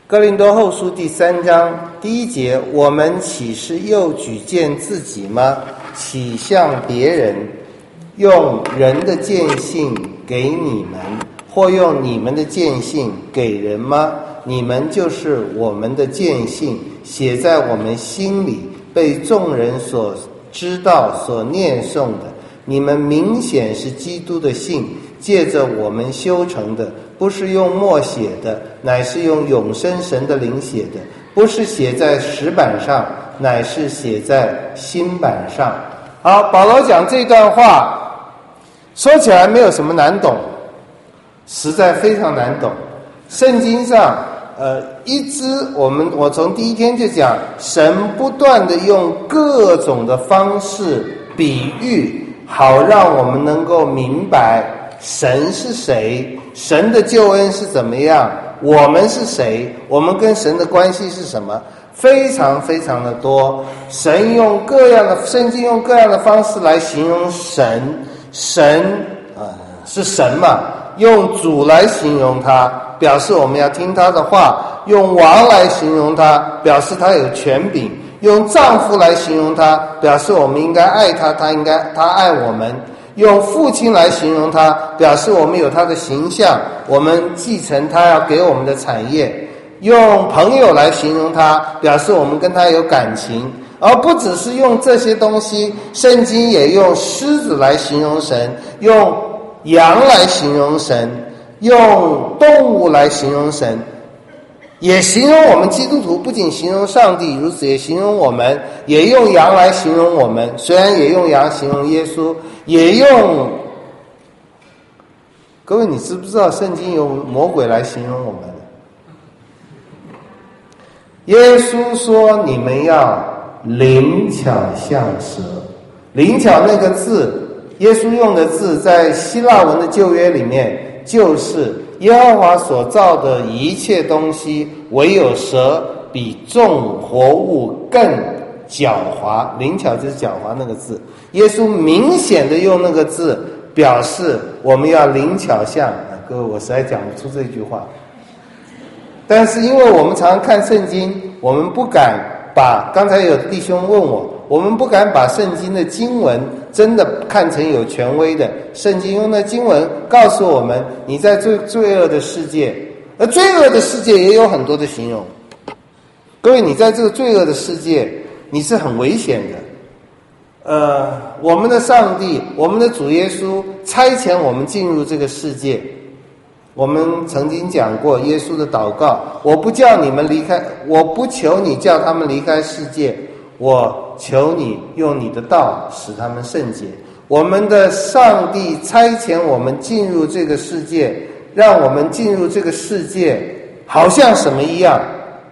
哥林多后书第3章第1节，我们岂是又举荐自己吗？岂向别人用人的荐信给你们，或用你们的荐信给人吗？你们就是我们的荐信，写在我们心里，被众人所知道，所念诵的。你们明显是基督的信，借着我们修成的，不是用墨写的，乃是用永生神的灵写的；不是写在石板上，乃是写在心板上。好，保罗讲这段话，说起来没有什么难懂，实在非常难懂。圣经上我从第一天就讲，神不断的用各种的方式比喻，好让我们能够明白神是谁，神的救恩是怎么样，我们是谁，我们跟神的关系是什么，非常非常的多。圣经用各样的方式来形容神，是神嘛，用主来形容他，表示我们要听他的话；用王来形容他，表示他有权柄；用丈夫来形容他，表示我们应该爱他，他爱我们；用父亲来形容他，表示我们有他的形象，我们继承他要给我们的产业；用朋友来形容他，表示我们跟他有感情。而不只是用这些东西，圣经也用狮子来形容神，用羊来形容神，用动物来形容神，也形容我们基督徒，不仅形容上帝，如此也形容我们，也用羊来形容我们，虽然也用羊形容耶稣，也用，各位你知不知道圣经用魔鬼来形容我们？耶稣说你们要灵巧像蛇。灵巧那个字，耶稣用的字在希腊文的旧约里面，就是耶和华所造的一切东西，唯有蛇比众活物更狡猾。灵巧就是狡猾那个字，耶稣明显的用那个字表示我们要灵巧像。各位，我实在讲不出这句话，但是因为我们常常看圣经，我们不敢把，刚才有弟兄问我们不敢把圣经的经文真的看成有权威的。圣经用的经文告诉我们，你在罪恶的世界，而罪恶的世界也有很多的形容。各位，你在这个罪恶的世界，你是很危险的。我们的上帝，我们的主耶稣差遣我们进入这个世界。我们曾经讲过耶稣的祷告，我不求你叫他们离开世界，我求你用你的道使他们圣洁。我们的上帝差遣我们进入这个世界，让我们进入这个世界好像什么一样？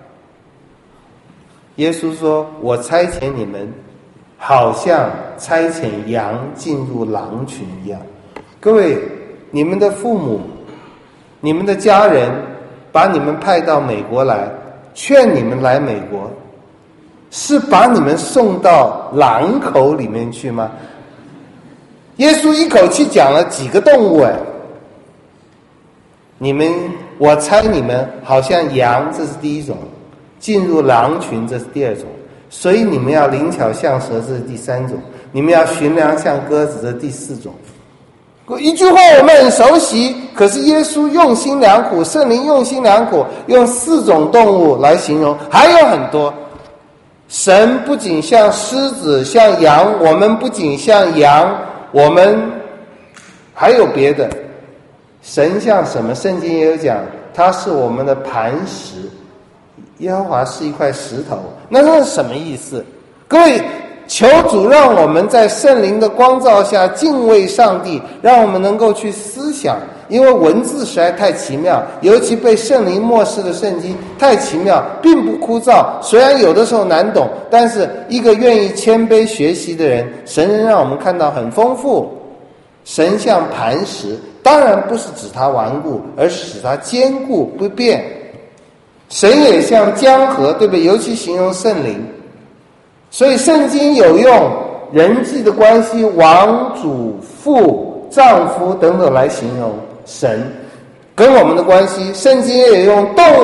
耶稣说，我差遣你们好像差遣羊进入狼群一样。各位，你们的父母，你们的家人把你们派到美国来，劝你们来美国，是把你们送到狼口里面去吗？耶稣一口气讲了几个动物我猜你们好像羊，这是第一种；进入狼群，这是第二种；所以你们要灵巧像蛇，这是第三种；你们要驯良像鸽子，这是第四种。一句话我们很熟悉，可是耶稣用心良苦，圣灵用心良苦，用4种动物来形容，还有很多。神不仅像狮子，像羊，我们不仅像羊，我们还有别的。神像什么？圣经也有讲，他是我们的磐石，耶和华是一块石头。那是什么意思？各位，求主让我们在圣灵的光照下敬畏上帝，让我们能够去思想，因为文字实在太奇妙，尤其被圣灵默示的圣经太奇妙，并不枯燥，虽然有的时候难懂，但是一个愿意谦卑学习的人，神能让我们看到很丰富。神像磐石，当然不是指它顽固，而是指它坚固不变。神也像江河，对不对？尤其形容圣灵。所以圣经有用人际的关系，王、主、父、丈夫等等来形容神跟我们的关系。圣经也有用动物，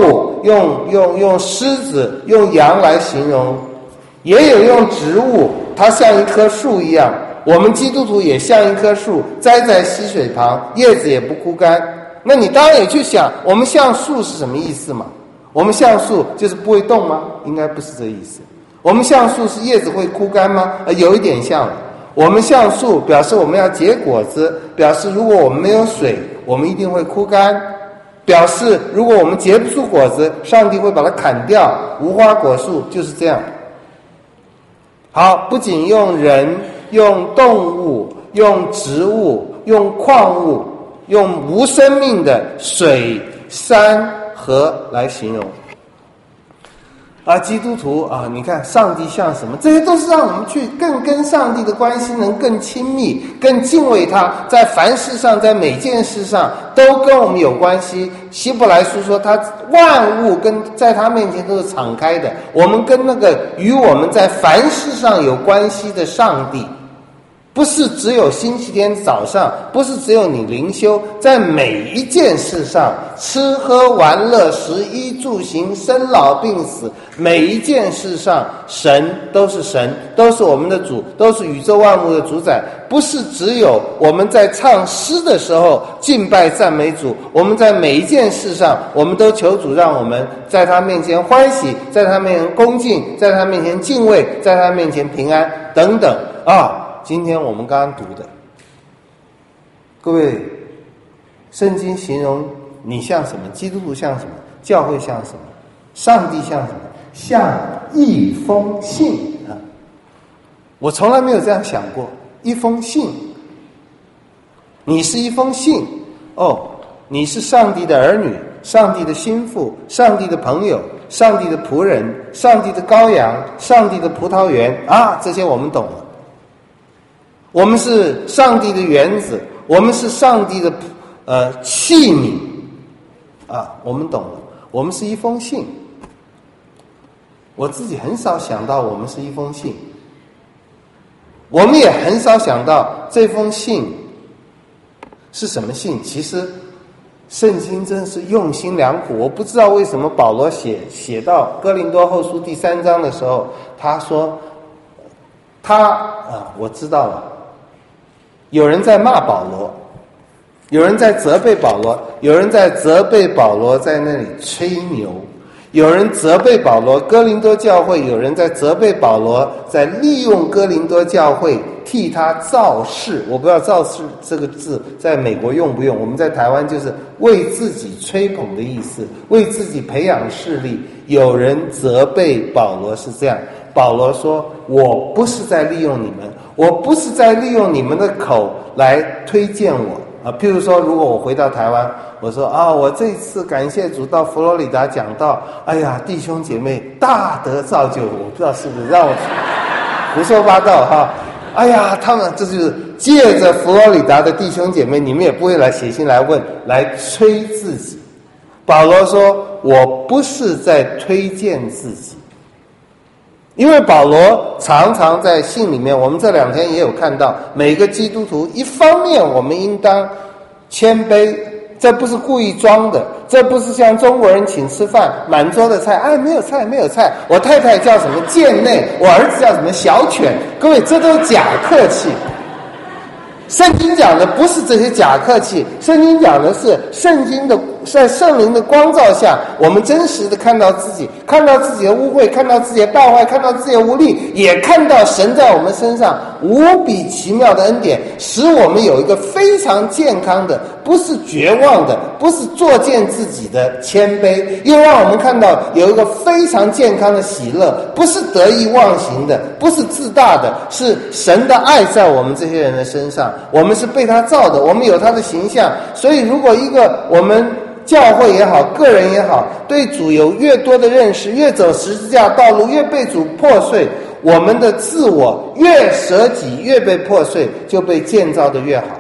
用狮子、用羊来形容，也有用植物，它像一棵树一样。我们基督徒也像一棵树，栽在溪水旁，叶子也不枯干。那你当然也去想，我们像树是什么意思嘛？我们像树就是不会动吗？应该不是这意思。我们像树是叶子会枯干吗？有一点像。我们像树表示我们要结果子，表示如果我们没有水，我们一定会枯干，表示如果我们结不出果子，上帝会把它砍掉。无花果树就是这样。好，不仅用人、用动物、用植物、用矿物、用无生命的水、山、河来形容。基督徒你看上帝像什么？这些都是让我们去更跟上帝的关系能更亲密，更敬畏他，在凡事上，在每件事上都跟我们有关系。希伯来书说他万物跟在他面前都是敞开的，我们跟那个与我们在凡事上有关系的上帝，不是只有星期天早上，不是只有你灵修，在每一件事上，吃喝玩乐、食衣住行、生老病死，每一件事上，神都是神，都是我们的主，都是宇宙万物的主宰。不是只有我们在唱诗的时候敬拜赞美主，我们在每一件事上，我们都求主让我们在他面前欢喜，在他面前恭敬，在他面前敬畏，在他面前平安等等今天我们刚刚读的，各位，圣经形容你像什么？基督徒像什么？教会像什么？上帝像什么？像一封信我从来没有这样想过，一封信。你是一封信你是上帝的儿女，上帝的心腹，上帝的朋友，上帝的仆人，上帝的羔羊，上帝的葡萄园这些我们懂了。我们是上帝的园子，我们是上帝的器皿我们懂了。我们是一封信。我自己很少想到我们是一封信，我们也很少想到这封信是什么信。其实圣经真是用心良苦。我不知道为什么保罗写到哥林多后书第3章的时候，他说我知道了，有人在骂保罗，有人在责备保罗，有人在责备保罗在那里吹牛，有人责备保罗哥林多教会，有人在责备保罗在利用哥林多教会替他造势。我不知道造势这个字在美国用不用，我们在台湾就是为自己吹捧的意思，为自己培养势力。有人责备保罗是这样，保罗说我不是在利用你们，我不是在利用你们的口来推荐我譬如说如果我回到台湾，我说我这一次感谢主到佛罗里达讲道，哎呀弟兄姐妹大得造就，我不知道是不是让我胡说八道哎呀他们这就是借着佛罗里达的弟兄姐妹，你们也不会来写信来问来吹自己。保罗说我不是在推荐自己，因为保罗常常在信里面，我们这2天也有看到，每个基督徒一方面我们应当谦卑，这不是故意装的，这不是像中国人请吃饭满桌的菜，没有菜没有菜，我太太叫什么贱内，我儿子叫什么小犬，各位这都是假客气。圣经讲的不是这些假客气，圣经讲的是圣经的在圣灵的光照下，我们真实的看到自己，看到自己的污秽，看到自己的败坏，看到自己的无力，也看到神在我们身上无比奇妙的恩典，使我们有一个非常健康的，不是绝望的，不是作践自己的谦卑，又让我们看到有一个非常健康的喜乐，不是得意忘形的，不是自大的，是神的爱在我们这些人的身上。我们是被他造的，我们有他的形象，所以如果一个我们教会也好，个人也好，对主有越多的认识，越走十字架道路，越被主破碎，我们的自我越舍己，越被破碎，就被建造的越好。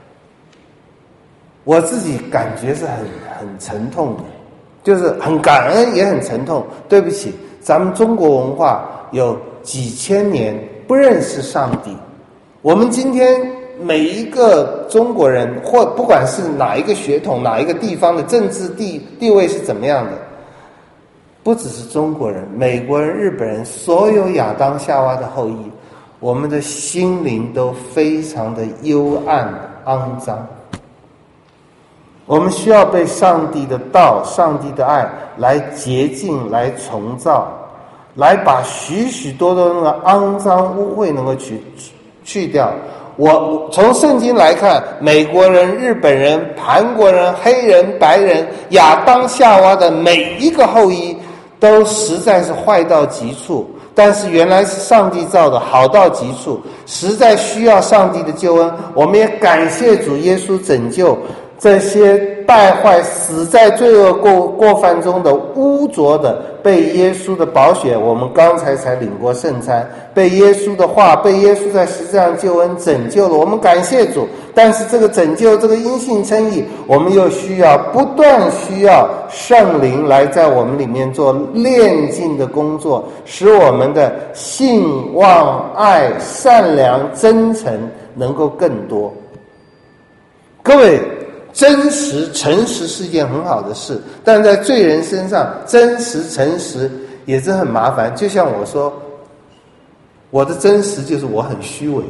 我自己感觉是很沉痛的，就是很感恩也很沉痛。对不起，咱们中国文化有几千年不认识上帝，我们今天每一个中国人，或不管是哪一个血统哪一个地方的政治地位是怎么样的， 不只是中国人，美国人、日本人，所有亚当夏娃的后裔，我们的心灵都非常的幽暗肮脏。我们需要被上帝的道、上帝的爱来洁净、来重造，来把许许多多那个肮脏污秽能够去掉。我从圣经来看，美国人、日本人、韩国人、黑人、白人，亚当夏娃的每一个后裔都实在是坏到极处，但是原来是上帝造的，好到极处，实在需要上帝的救恩。我们也感谢主耶稣拯救这些败坏死在罪恶过犯中的污浊的，被耶稣的宝血，我们刚才领过圣餐，被耶稣的话，被耶稣在十字架救恩拯救了，我们感谢主。但是这个拯救，这个因信称义，我们又不断需要圣灵来在我们里面做炼净的工作，使我们的信望爱善良真诚能够更多。各位，真实诚实是一件很好的事，但在罪人身上，真实诚实也是很麻烦。就像我说，我的真实就是我很虚伪，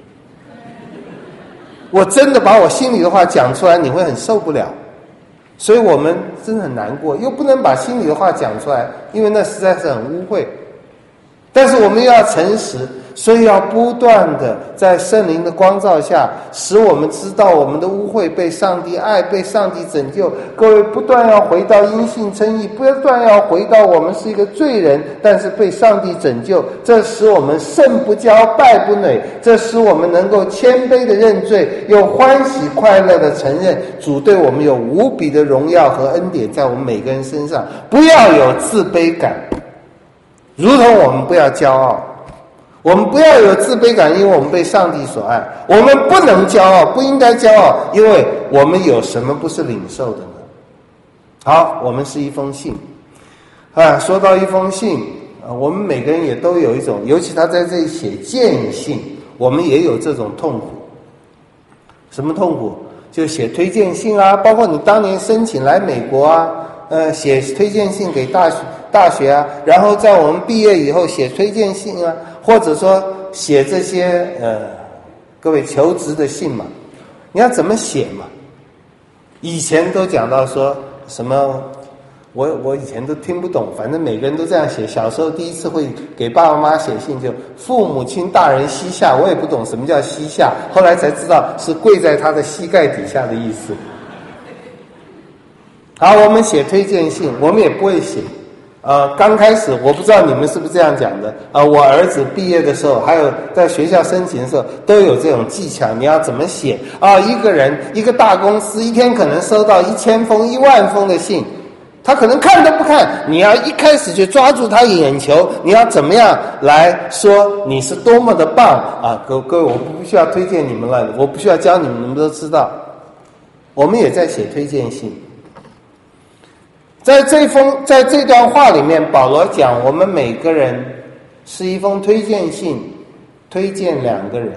我真的把我心里的话讲出来，你会很受不了。所以我们真的很难过，又不能把心里的话讲出来，因为那实在是很污秽。但是我们又要诚实，所以要不断的在圣灵的光照下，使我们知道我们的污秽被上帝爱，被上帝拯救。各位不断要回到因信称义，不断要回到我们是一个罪人，但是被上帝拯救，这使我们胜不骄败不馁，这使我们能够谦卑的认罪，又欢喜快乐的承认主对我们有无比的荣耀和恩典在我们每个人身上。不要有自卑感，如同我们不要骄傲，我们不要有自卑感，因为我们被上帝所爱。我们不能骄傲，不应该骄傲，因为我们有什么不是领受的呢？好，我们是一封信说到一封信我们每个人也都有一种，尤其他在这里写荐信，我们也有这种痛苦。什么痛苦？就写推荐信啊，包括你当年申请来美国写推荐信给大学啊，然后在我们毕业以后写推荐信啊，或者说写这些各位求职的信嘛，你要怎么写嘛？以前都讲到说什么，我以前都听不懂，反正每个人都这样写。小时候第一次会给爸爸妈妈写信，就父母亲大人膝下，我也不懂什么叫膝下，后来才知道是跪在他的膝盖底下的意思。好，我们写推荐信，我们也不会写。刚开始我不知道你们是不是这样讲的我儿子毕业的时候，还有在学校申请的时候，都有这种技巧。你要怎么写一个人一个大公司一天可能收到1000封10000封的信，他可能看都不看，你要一开始就抓住他眼球，你要怎么样来说你是多么的棒各位，我不需要推荐你们了，我不需要教你们，你们都知道。我们也在写推荐信。在这段话里面，保罗讲我们每个人是一封推荐信，推荐2个人，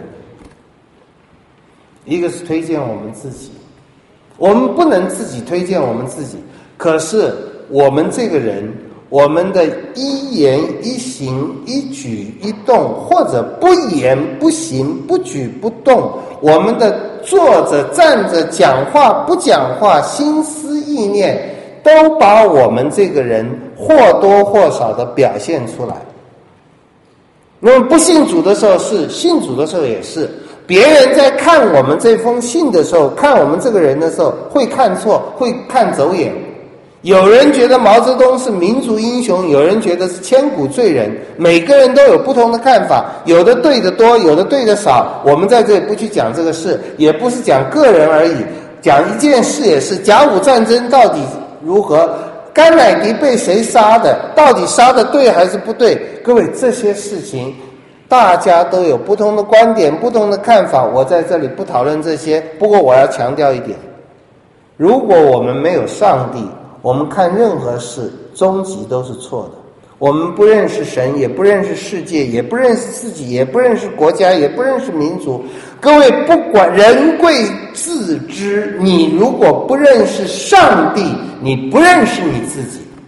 一个是推荐我们自己。我们不能自己推荐我们自己，可是我们这个人，我们的一言一行一举一动，或者不言不行不举不动，我们的坐着站着讲话不讲话，心思意念都把我们这个人或多或少的表现出来。那么不信主的时候是，信主的时候也是。别人在看我们这封信的时候，看我们这个人的时候，会看错，会看走眼。有人觉得毛泽东是民族英雄，有人觉得是千古罪人，每个人都有不同的看法，有的对的多，有的对的少。我们在这里不去讲这个事，也不是讲个人而已，讲一件事也是，甲午战争到底如何，甘乃迪被谁杀的，到底杀的对还是不对？各位，这些事情大家都有不同的观点，不同的看法，我在这里不讨论这些。不过我要强调一点，如果我们没有上帝，我们看任何事终极都是错的。我们不认识神，也不认识世界，也不认识自己，也不认识国家，也不认识民族。各位，不管人贵自知，你如果不认识上帝，你不认识你自己。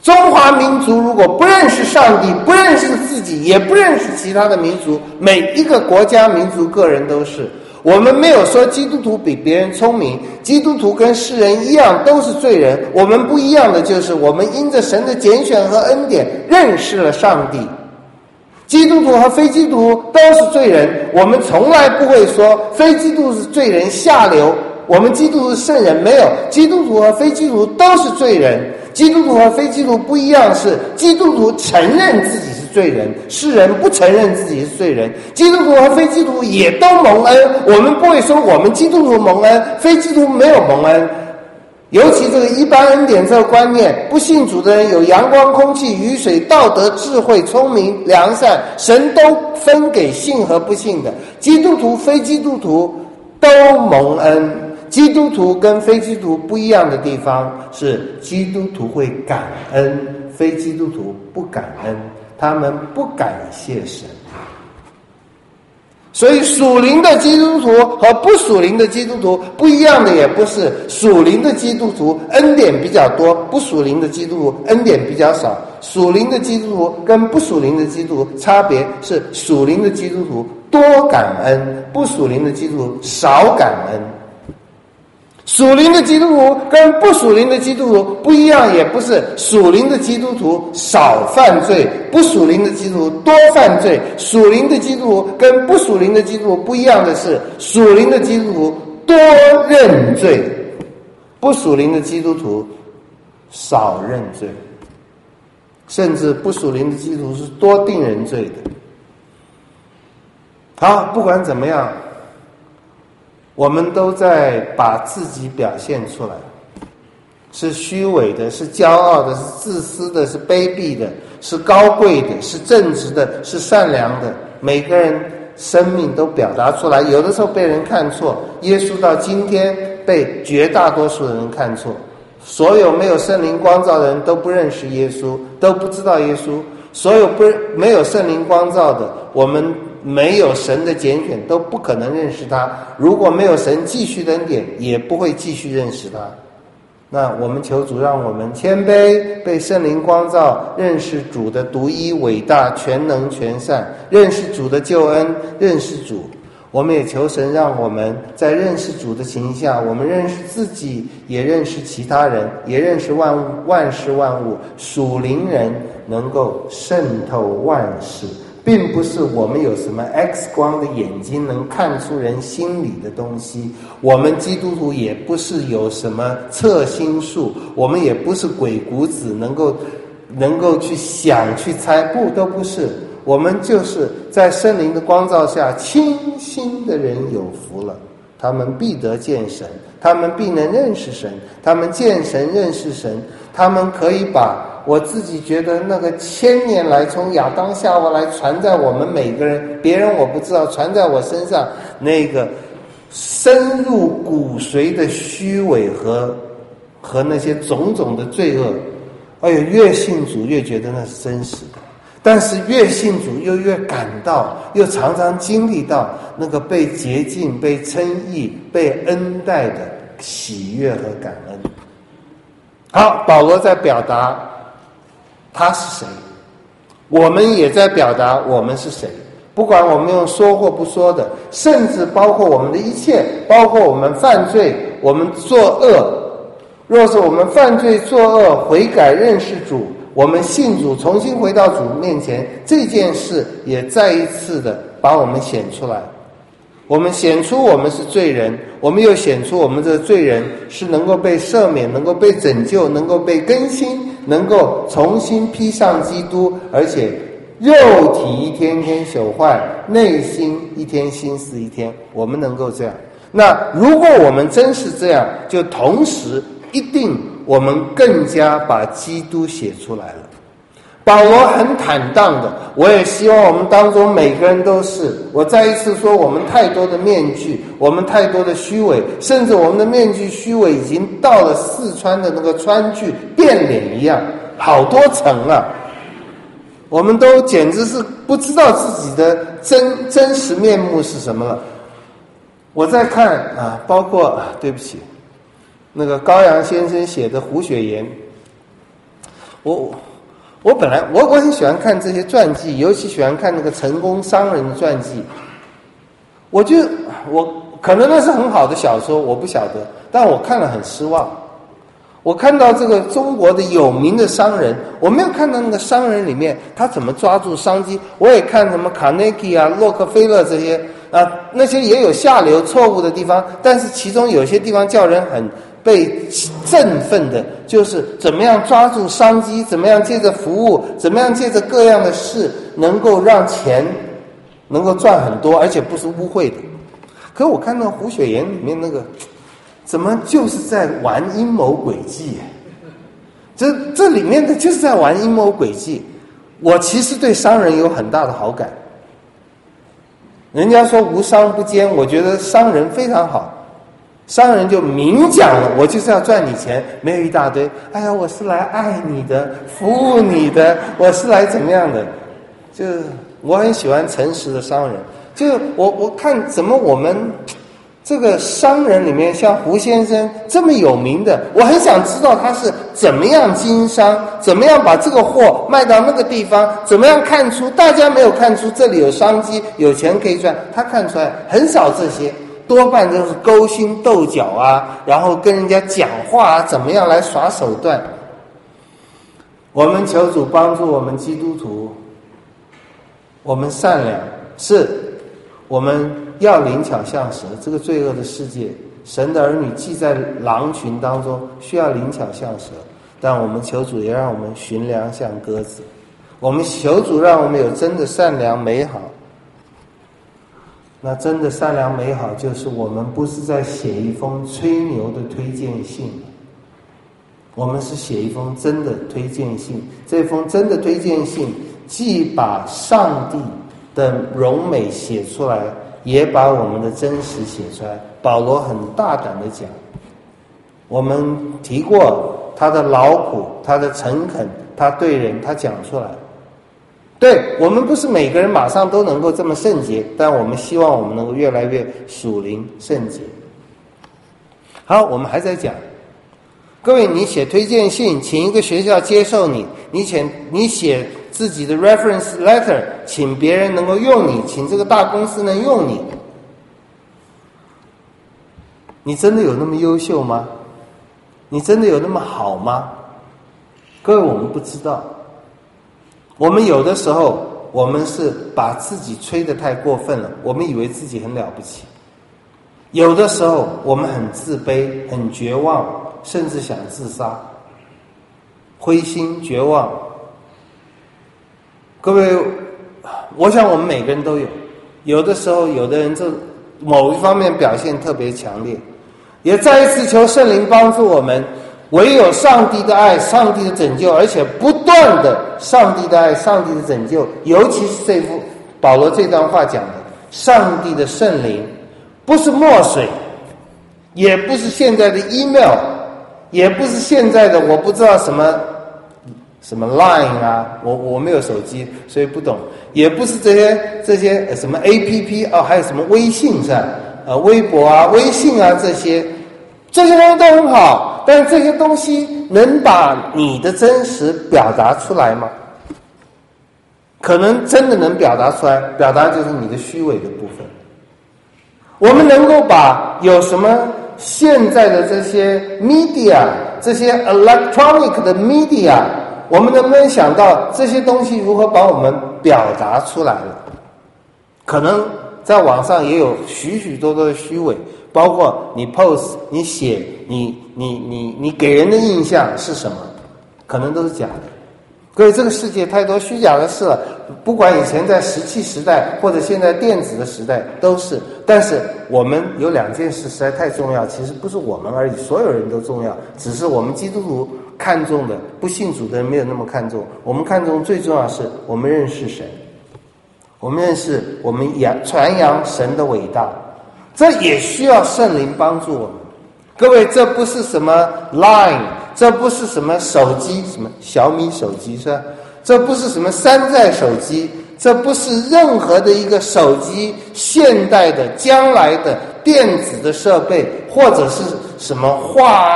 中华民族如果不认识上帝，不认识自己，也不认识其他的民族，每一个国家民族个人都是。我们没有说基督徒比别人聪明，基督徒跟世人一样都是罪人，我们不一样的就是我们因着神的拣选和恩典认识了上帝。基督徒和非基督徒都是罪人，我们从来不会说非基督徒是罪人下流，我们基督徒是圣人，没有，基督徒和非基督徒都是罪人。基督徒和非基督徒不一样，是基督徒承认自己是罪人，世人不承认自己是罪人。基督徒和非基督徒也都蒙恩，我们不会说我们基督徒蒙恩，非基督徒没有蒙恩。尤其这个一般恩典这个观念，不信主的人有阳光、空气、雨水、道德、智慧、聪明、良善，神都分给信和不信的。基督徒、非基督徒都蒙恩。基督徒跟非基督徒不一样的地方是，基督徒会感恩，非基督徒不感恩，他们不感谢神。所以属灵的基督徒和不属灵的基督徒不一样的也不是，属灵的基督徒恩典比较多，不属灵的基督徒恩典比较少。属灵的基督徒跟不属灵的基督徒差别是，属灵的基督徒多感恩，不属灵的基督徒少感恩。属灵的基督徒跟不属灵的基督徒不一样，也不是属灵的基督徒少犯罪，不属灵的基督徒多犯罪。属灵的基督徒跟不属灵的基督徒不一样的是，属灵的基督徒多认罪，不属灵的基督徒少认罪，甚至不属灵的基督徒是多定人罪的。好，不管怎么样，我们都在把自己表现出来，是虚伪的，是骄傲的，是自私的，是卑鄙的，是高贵的，是正直的，是善良的。每个人生命都表达出来，有的时候被人看错。耶稣到今天被绝大多数的人看错，所有没有圣灵光照的人都不认识耶稣，都不知道耶稣。所有没有圣灵光照的，我们没有神的拣选，都不可能认识他。如果没有神继续的恩典，也不会继续认识他。那我们求主让我们谦卑，被圣灵光照，认识主的独一伟大、全能全善，认识主的救恩，认识主。我们也求神让我们在认识主的情形下，我们认识自己，也认识其他人，也认识万事万物。属灵人能够渗透万事，并不是我们有什么 X 光的眼睛能看出人心里的东西，我们基督徒也不是有什么测心术，我们也不是鬼谷子能够去想去猜，都不是。我们就是在圣灵的光照下，清心的人有福了，他们必得见神，他们必能认识神，他们见神认识神，他们可以把我自己觉得那个1000年来从亚当夏娃来传在我们每个人，别人我不知道，传在我身上那个深入骨髓的虚伪和那些种种的罪恶，哎呦，越信主越觉得那是真实的，但是越信主又越感到，又常常经历到那个被洁净、被称义、被恩待的喜悦和感恩。好，保罗在表达他是谁，我们也在表达我们是谁。不管我们用说或不说的，甚至包括我们的一切，包括我们犯罪，我们作恶。若是我们犯罪作恶，悔改认识主，我们信主，重新回到主面前，这件事也再一次的把我们显出来。我们显出我们是罪人，我们又显出我们这个罪人是能够被赦免，能够被拯救，能够被更新，能够重新披上基督，而且肉体一天天朽坏，内心一天心思一天，我们能够这样。那如果我们真是这样，就同时一定我们更加把基督写出来了。保罗很坦荡的，我也希望我们当中每个人都是。我再一次说，我们太多的面具，我们太多的虚伪，甚至我们的面具虚伪已经到了四川的那个川剧变脸一样，好多层啊，我们都简直是不知道自己的真实面目是什么了。我在看啊，包括对不起，那个高阳先生写的《胡雪岩》， 我本来我很喜欢看这些传记，尤其喜欢看那个成功商人的传记。我可能那是很好的小说，我不晓得，但我看了很失望。我看到这个中国的有名的商人，我没有看到那个商人里面他怎么抓住商机。我也看什么卡内基啊、洛克菲勒这些那些也有下流错误的地方，但是其中有些地方叫人很被振奋的，就是怎么样抓住商机，怎么样借着服务，怎么样借着各样的事能够让钱能够赚很多，而且不是污秽的。可我看到胡雪岩里面那个怎么就是在玩阴谋诡计？这里面的就是在玩阴谋诡计。我其实对商人有很大的好感。人家说无商不奸，我觉得商人非常好。商人就明讲了，我就是要赚你钱，没有一大堆。哎呀，我是来爱你的，服务你的，我是来怎么样的？就我很喜欢诚实的商人。就我看怎么我们这个商人里面，像胡先生这么有名的，我很想知道他是怎么样经商，怎么样把这个货卖到那个地方，怎么样看出大家没有看出这里有商机，有钱可以赚，他看出来。很少这些，多半都是勾心斗角啊，然后跟人家讲话啊，怎么样来耍手段。我们求主帮助我们基督徒，我们善良，是我们要灵巧像蛇。这个罪恶的世界，神的儿女既在狼群当中，需要灵巧像蛇，但我们求主也让我们驯良像鸽子。我们求主让我们有真的善良美好。那真的善良美好，就是我们不是在写一封吹牛的推荐信，我们是写一封真的推荐信。这封真的推荐信既把上帝的荣美写出来，也把我们的真实写出来。保罗很大胆的讲，我们提过他的劳苦，他的诚恳，他对人，他讲出来。对，我们不是每个人马上都能够这么圣洁，但我们希望我们能够越来越属灵圣洁。好，我们还在讲，各位，你写推荐信，请一个学校接受你，你写自己的 reference letter， 请别人能够用你，请这个大公司能用你，你真的有那么优秀吗？你真的有那么好吗？各位，我们不知道。我们有的时候，我们是把自己吹得太过分了，我们以为自己很了不起。有的时候，我们很自卑，很绝望，甚至想自杀，灰心绝望。各位，我想我们每个人都有。有的时候，有的人这某一方面表现特别强烈，也再一次求圣灵帮助我们。唯有上帝的爱，上帝的拯救，而且不断的上帝的爱，上帝的拯救，尤其是这幅保罗这段话讲的，上帝的圣灵不是墨水，也不是现在的 email， 也不是现在的我不知道什么 line 啊，我没有手机，所以不懂，也不是这些什么 APP 哦，还有什么微信是吧？微博啊、微信啊这些东西都很好，但是这些东西能把你的真实表达出来吗？可能真的能表达出来，表达就是你的虚伪的部分。我们能够把有什么现在的这些 media， 这些 electronic 的 media， 我们能不能想到这些东西如何把我们表达出来了？可能在网上也有许许多多的虚伪，包括你 post， 你写，你给人的印象是什么，可能都是假的。各位，这个世界太多虚假的事了，不管以前在石器时代或者现在电子的时代都是。但是我们有两件事实在太重要，其实不是我们而已，所有人都重要，只是我们基督徒看重的，不信主的人没有那么看重。我们看重最重要的是我们认识神，我们认识，我们传扬神的伟大，这也需要圣灵帮助我们。各位，这不是什么 Line， 这不是什么手机，什么小米手机是吧？这不是什么山寨手机，这不是任何的一个手机现代的将来的电子的设备，或者是什么画啊、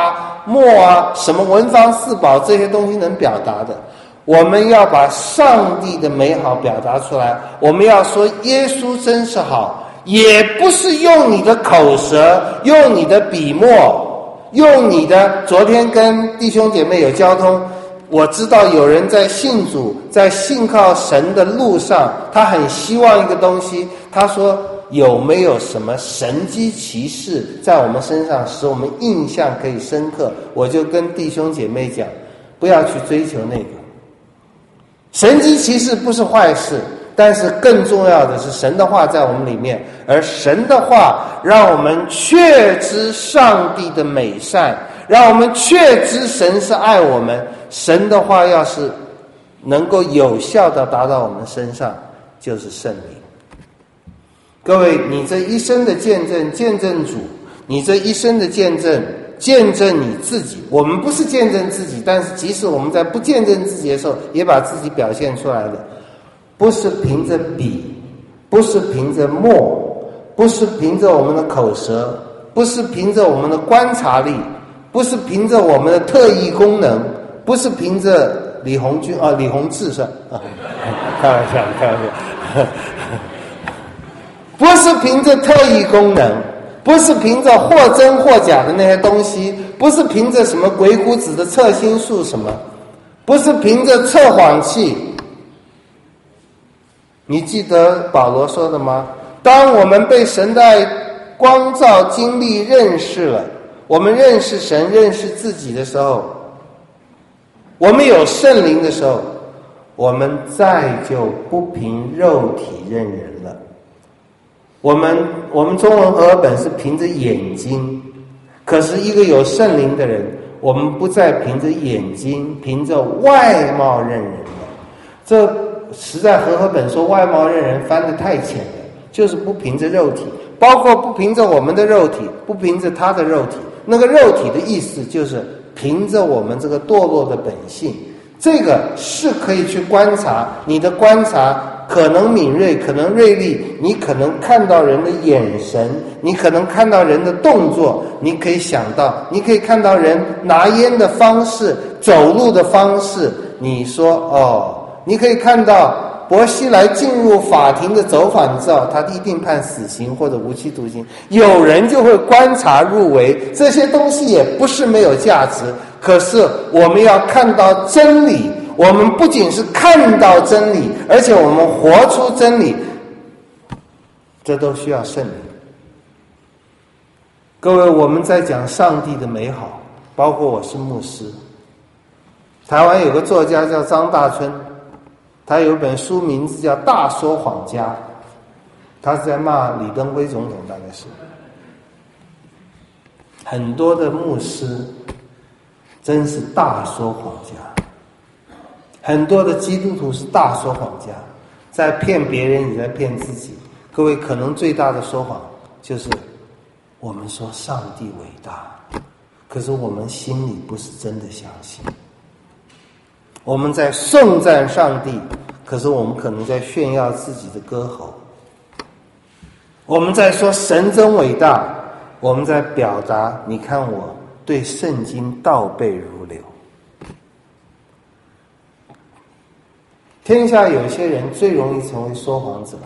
墨啊，什么文房四宝这些东西能表达的。我们要把上帝的美好表达出来，我们要说耶稣真是好，也不是用你的口舌，用你的笔墨，用你的。昨天跟弟兄姐妹有交通，我知道有人在信主，在信靠神的路上，他很希望一个东西，他说有没有什么神机奇事在我们身上使我们印象可以深刻。我就跟弟兄姐妹讲，不要去追求那个神机奇事，不是坏事，但是更重要的是神的话在我们里面，而神的话让我们确知上帝的美善，让我们确知神是爱我们。神的话要是能够有效地达到我们身上，就是圣灵。各位，你这一生的见证，见证主；你这一生的见证，见证你自己。我们不是见证自己，但是即使我们在不见证自己的时候，也把自己表现出来的。不是凭着笔，不是凭着墨，不是凭着我们的口舌，不是凭着我们的观察力，不是凭着我们的特异功能，不是凭着李鸿志是吧？开玩笑。不是凭着特异功能，不是凭着或真或假的那些东西，不是凭着什么鬼谷子的测心术什么，不是凭着测谎器。你记得保罗说的吗？当我们被神的爱光照、经历、认识了，我们认识神、认识自己的时候，我们有圣灵的时候，我们再就不凭肉体认人了。我们中文和合本是凭着眼睛，可是一个有圣灵的人，我们不再凭着眼睛，凭着外貌认人了。这实在和合本说外貌认人翻得太浅了，就是不凭着肉体，包括不凭着我们的肉体，不凭着他的肉体。那个肉体的意思就是凭着我们这个堕落的本性，这个是可以去观察，你的观察可能敏锐，可能锐利，你可能看到人的眼神，你可能看到人的动作，你可以想到，你可以看到人拿烟的方式，走路的方式，你说哦，你可以看到薄熙来进入法庭的走法，你知道他一定判死刑或者无期徒刑。有人就会观察入微，这些东西也不是没有价值，可是我们要看到真理，我们不仅是看到真理，而且我们活出真理，这都需要圣灵。各位，我们在讲上帝的美好，包括我是牧师。台湾有个作家叫张大春，他有一本书名字叫《大说谎家》，他是在骂李登辉总统，大概是。很多的牧师真是大说谎家，很多的基督徒是大说谎家，在骗别人也在骗自己。各位，可能最大的说谎就是我们说上帝伟大，可是我们心里不是真的相信。我们在颂赞上帝，可是我们可能在炫耀自己的歌喉。我们在说神真伟大，我们在表达你看我对圣经倒背如流。天下有些人最容易成为说谎者，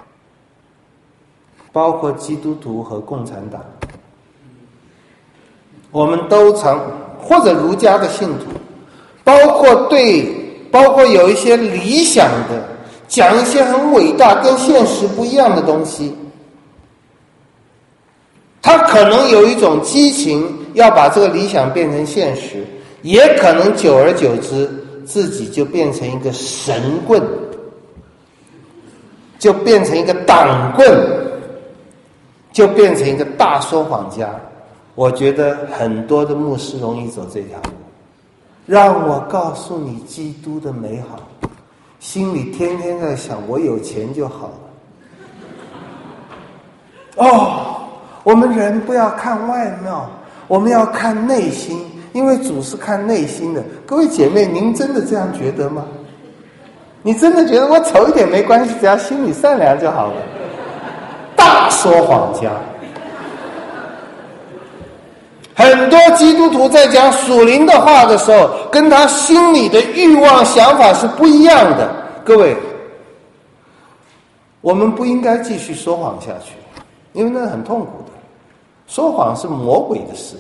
包括基督徒和共产党。我们都或者儒家的信徒，包括有一些理想的，讲一些很伟大跟现实不一样的东西，他可能有一种激情要把这个理想变成现实，也可能久而久之自己就变成一个神棍，就变成一个党棍，就变成一个大说谎家。我觉得很多的牧师容易走这条路。让我告诉你基督的美好，心里天天在想我有钱就好了。哦，我们人不要看外貌，我们要看内心，因为主是看内心的。各位姐妹，您真的这样觉得吗？你真的觉得我丑一点没关系，只要心里善良就好了？大说谎家。 很多基督徒在讲属灵的话的时候，跟他心里的欲望想法是不一样的。各位，我们不应该继续说谎下去，因为那很痛苦的。说谎是魔鬼的事，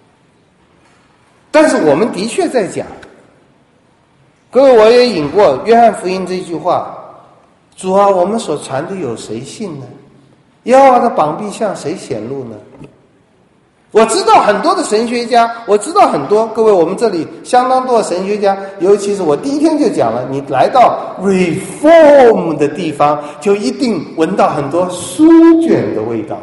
但是我们的确在讲。各位，我也引过约翰福音这句话，主啊，我们所传的有谁信呢？耶和华的膀臂向谁显露呢？我知道很多的神学家，我知道很多，各位，我们这里相当多的神学家，尤其是我第一天就讲了，你来到 Reform 的地方，就一定闻到很多书卷的味道。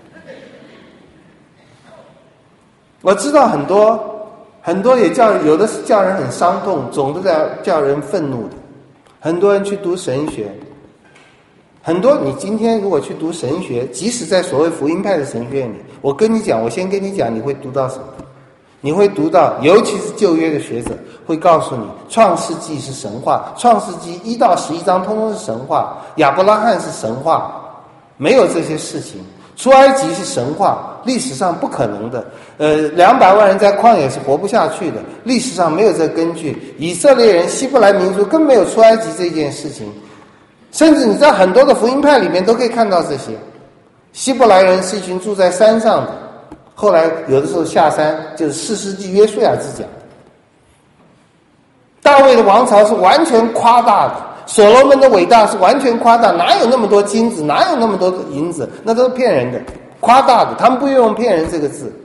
我知道很多也有的是叫人很伤痛，总的在叫人愤怒的。很多人去读神学，很多你今天如果去读神学，即使在所谓福音派的神学里，我先跟你讲，你会读到什么？你会读到，尤其是旧约的学者会告诉你，创世纪是神话，创世纪1到11章通通是神话，亚伯拉罕是神话，没有这些事情。出埃及是神话，历史上不可能的。200万人在旷野是活不下去的，历史上没有这个根据。以色列人希伯来民族更没有出埃及这件事情，甚至你在很多的福音派里面都可以看到这些。希伯来人是一群住在山上的，后来有的时候下山，就是4世纪约书亚之讲。大卫的王朝是完全夸大的，所罗门的伟大是完全夸大，哪有那么多金子，哪有那么多银子，那都是骗人的，夸大的，他们不用骗人这个字。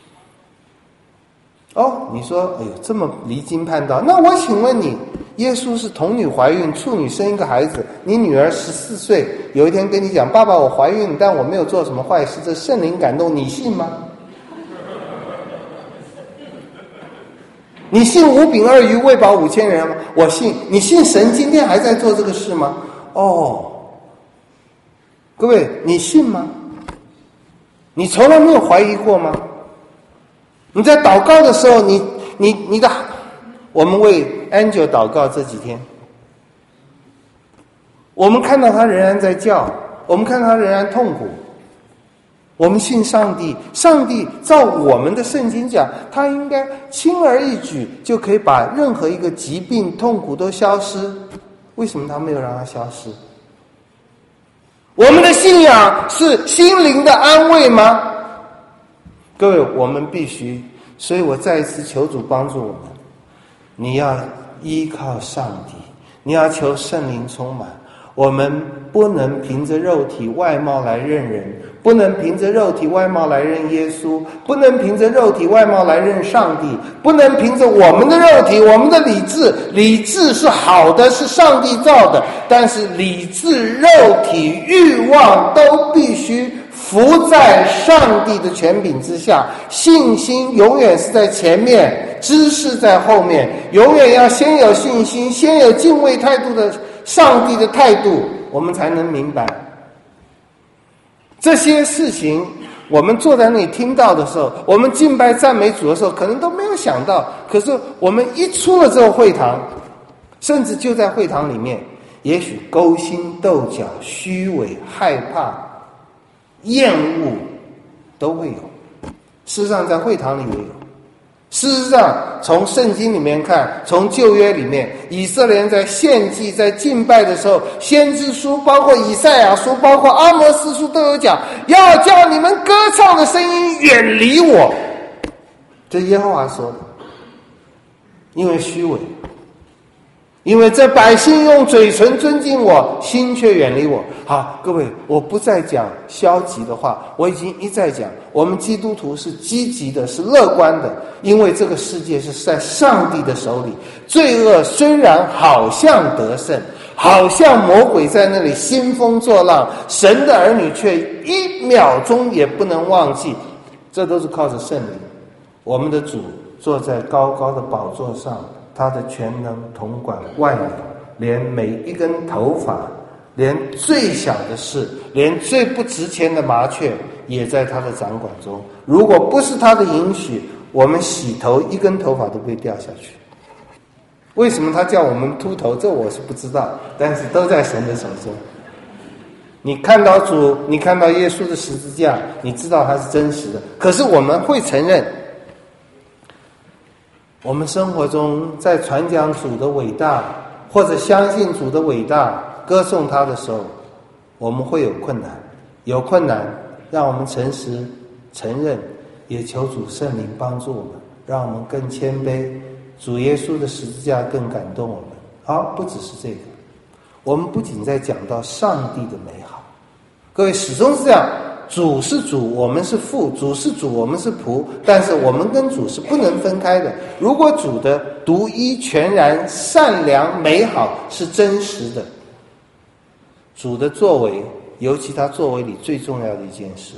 你说哎呦这么离经叛道，那我请问你，耶稣是童女怀孕，处女生一个孩子，你女儿14岁，有一天跟你讲，爸爸我怀孕，但我没有做什么坏事，这圣灵感动，你信吗？你信5饼2鱼喂饱5000人吗？我信。你信神今天还在做这个事吗？各位，你信吗？你从来没有怀疑过吗？你在祷告的时候，我们为 Angel 祷告这几天，我们看到他仍然在叫，我们看到他仍然痛苦。我们信上帝，上帝照我们的圣经讲，他应该轻而易举就可以把任何一个疾病痛苦都消失，为什么他没有让它消失？我们的信仰是心灵的安慰吗？各位，我们必须，所以我再一次求主帮助我们，你要依靠上帝，你要求圣灵充满。我们不能凭着肉体外貌来认人，不能凭着肉体外貌来认耶稣，不能凭着肉体外貌来认上帝，不能凭着我们的肉体，我们的理智，理智是好的，是上帝造的，但是理智、肉体、欲望都必须服在上帝的权柄之下。信心永远是在前面，知识在后面，永远要先有信心，先有敬畏态度的上帝的态度，我们才能明白这些事情。我们坐在那里听到的时候，我们敬拜赞美主的时候，可能都没有想到，可是我们一出了这个会堂，甚至就在会堂里面，也许勾心斗角、虚伪、害怕、厌恶都会有。事实上在会堂里也有。事实上从圣经里面看，从旧约里面，以色列人在献祭在敬拜的时候，先知书包括以赛亚书包括阿摩司书都有讲，要叫你们歌唱的声音远离我，这耶和华说的。因为虚伪，因为这百姓用嘴唇尊敬我，心却远离我。好，各位，我不再讲消极的话，我已经一再讲，我们基督徒是积极的，是乐观的，因为这个世界是在上帝的手里。罪恶虽然好像得胜，好像魔鬼在那里兴风作浪，神的儿女却1秒钟也不能忘记，这都是靠着圣灵。我们的主坐在高高的宝座上，他的全能统管万有，连每一根头发，连最小的事，连最不值钱的麻雀也在他的掌管中。如果不是他的允许，我们洗头一根头发都不会掉下去。为什么他叫我们秃头，这我是不知道，但是都在神的手中。你看到主，你看到耶稣的十字架，你知道他是真实的。可是我们会承认我们生活中在传讲主的伟大，或者相信主的伟大，歌颂他的时候，我们会有困难。有困难，让我们诚实承认，也求主圣灵帮助我们，让我们更谦卑。主耶稣的十字架更感动我们。好，不只是这个，我们不仅在讲到上帝的美好，各位始终是这样，主是主，我们是父；主是主，我们是仆。但是我们跟主是不能分开的。如果主的独一、全然、善良、美好是真实的，主的作为，尤其他作为里最重要的一件事，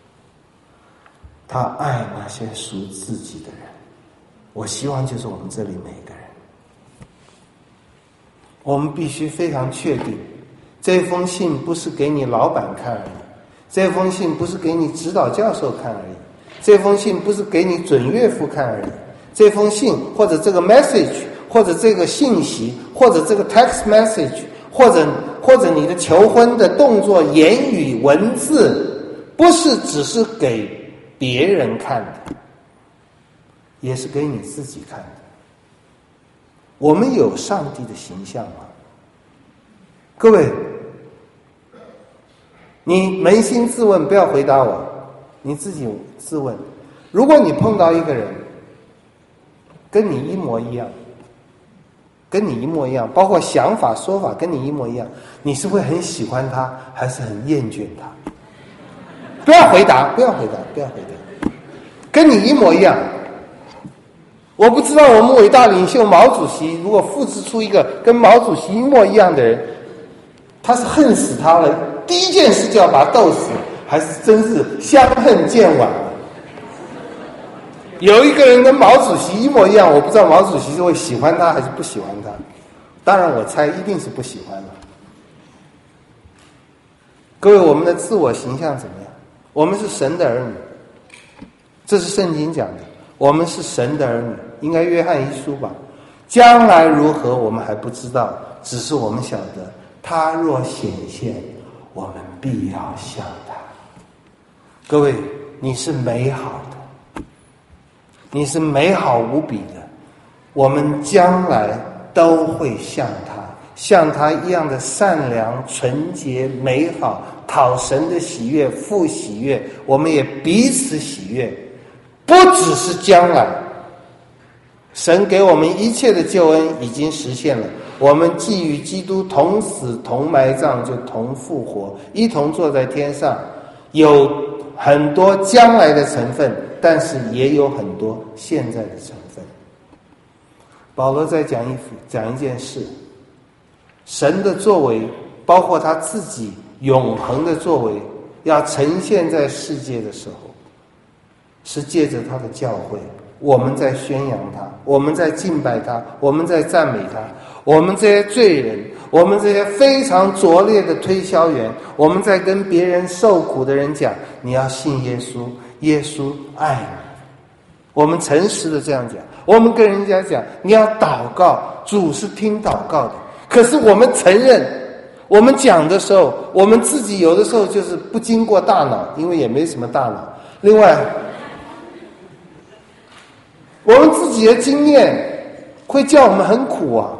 他爱那些属自己的人。我希望就是我们这里每个人，我们必须非常确定，这封信不是给你老板看而已，这封信不是给你指导教授看而已，这封信不是给你准岳父看而已，这封信或者这个 message， 或者这个信息，或者这个 text message， 或者你的求婚的动作、言语、文字，不是只是给别人看的，也是给你自己看的。我们有上帝的形象吗？各位，你扪心自问，不要回答我，你自己自问，如果你碰到一个人跟你一模一样，包括想法说法跟你一模一样，你是会很喜欢他还是很厌倦他？不要回答，跟你一模一样。我不知道我们伟大领袖毛主席如果复制出一个跟毛主席一模一样的人，他是恨死他了，第一件事就要把他斗死，还是真是相恨渐晚了。有一个人跟毛主席一模一样，我不知道毛主席是会喜欢他还是不喜欢他，当然我猜一定是不喜欢的。各位，我们的自我形象怎么样？我们是神的儿女，这是圣经讲的，我们是神的儿女，应该约翰一书吧。将来如何我们还不知道，只是我们晓得他若显现，我们必要像他。各位，你是美好的，你是美好无比的，我们将来都会像他一样的善良、纯洁、美好，讨神的喜悦、父喜悦，我们也彼此喜悦。不只是将来，神给我们一切的救恩已经实现了，我们既与基督同死同埋葬，就同复活，一同坐在天上。有很多将来的成分，但是也有很多现在的成分。保罗在讲一件事，神的作为，包括他自己永恒的作为，要呈现在世界的时候，是借着他的教会，我们在宣扬他，我们在敬拜他，我们在赞美他，我们这些罪人，我们这些非常拙劣的推销员，我们在跟别人受苦的人讲，你要信耶稣，耶稣爱你。我们诚实的这样讲，我们跟人家讲，你要祷告，主是听祷告的。可是我们承认，我们讲的时候，我们自己有的时候就是不经过大脑，因为也没什么大脑。另外，我们自己的经验会叫我们很苦啊。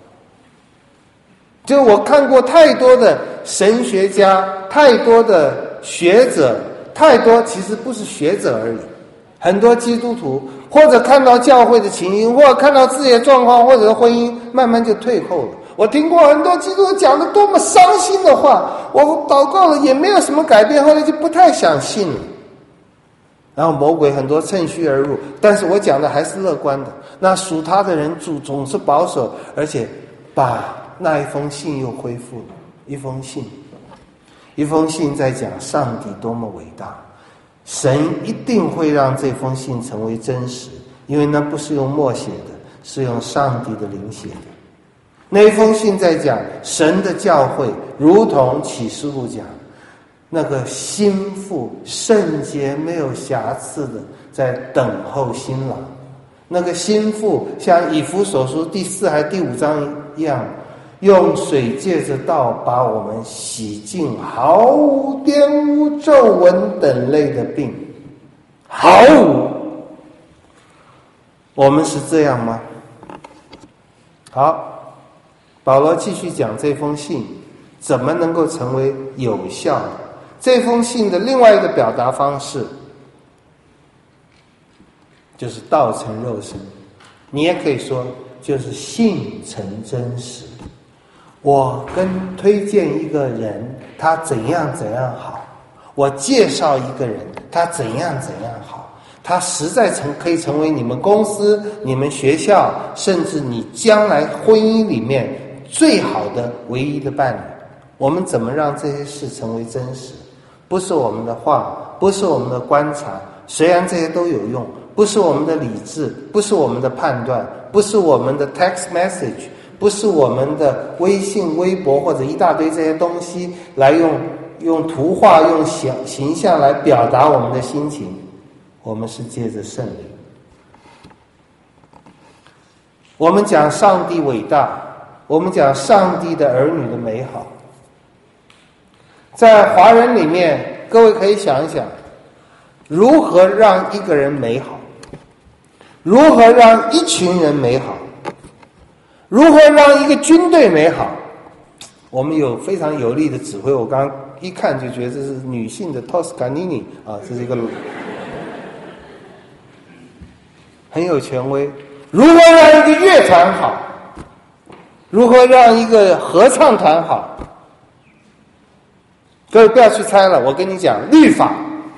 就我看过太多的神学家，太多的学者，太多其实不是学者而已，很多基督徒或者看到教会的情形，或者看到自己的状况，或者婚姻慢慢就退后了。我听过很多基督徒讲的多么伤心的话，我祷告了也没有什么改变，后来就不太想信了。然后魔鬼很多趁虚而入，但是我讲的还是乐观的。那属他的人主总是保守，而且把那一封信又恢复了。一封信在讲上帝多么伟大，神一定会让这封信成为真实，因为那不是用墨写的，是用上帝的灵写的。那一封信在讲神的教会，如同启示录讲，那个心腹圣洁没有瑕疵的在等候新郎。那个心腹像以弗所书第4还第5章一样，用水借着道把我们洗净，毫无玷污、皱纹等类的病，毫无。 我们是这样吗？好，保罗继续讲这封信怎么能够成为有效的。这封信的另外一个表达方式就是道成肉身，你也可以说就是信成真实。我跟推荐一个人他怎样怎样好，我介绍一个人他怎样怎样好，他实在可以成为你们公司、你们学校，甚至你将来婚姻里面最好的唯一的伴侣。我们怎么让这些事成为真实？不是我们的话，不是我们的观察，虽然这些都有用，不是我们的理智，不是我们的判断，不是我们的 text message， 不是我们的微信、微博或者一大堆这些东西来用图画、用形象来表达我们的心情。我们是借着圣灵。我们讲上帝伟大，我们讲上帝的儿女的美好。在华人里面，各位可以想一想，如何让一个人美好，如何让一群人美好，如何让一个军队美好。我们有非常有力的指挥，我刚刚一看就觉得这是女性的 Toscanini 啊，这是一个很有权威。如何让一个乐团好，如何让一个合唱团好。各位不要去猜了，我跟你讲，律法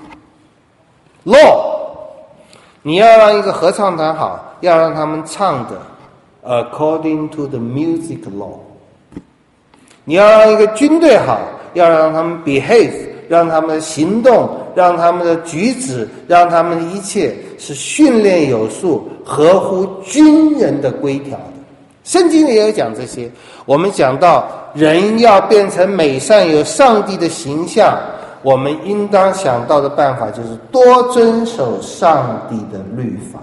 law， 你要让一个合唱团好，要让他们唱的 according to the music law。 你要让一个军队好，要让他们 behave， 让他们的行动，让他们的举止，让他们的一切是训练有素，合乎军人的规条的。圣经里也有讲这些。我们讲到人要变成美善有上帝的形象，我们应当想到的办法就是多遵守上帝的律法。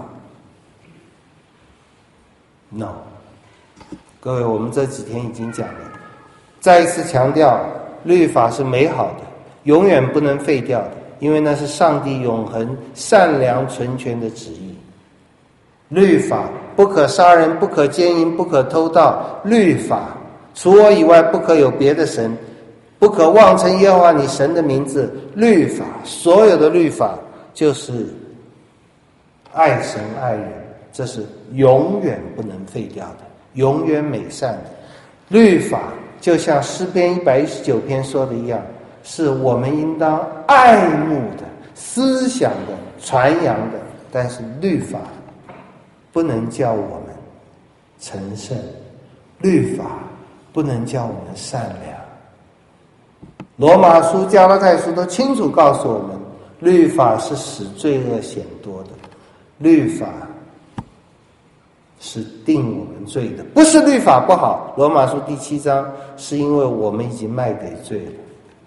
No， 各位，我们这几天已经讲了，再一次强调，律法是美好的，永远不能废掉的，因为那是上帝永恒善良纯全的旨意。律法不可杀人，不可奸淫，不可偷盗。律法除我以外不可有别的神，不可妄称耶和华你神的名字。律法，所有的律法就是爱神爱人，这是永远不能废掉的，永远美善的。律法就像诗篇119篇说的一样，是我们应当爱慕的、思想的、传扬的。但是律法不能叫我们成圣，律法不能叫我们善良。罗马书、加拉太书都清楚告诉我们，律法是使罪恶显多的，律法是定我们罪的，不是律法不好。罗马书第7章是因为我们已经卖给罪了。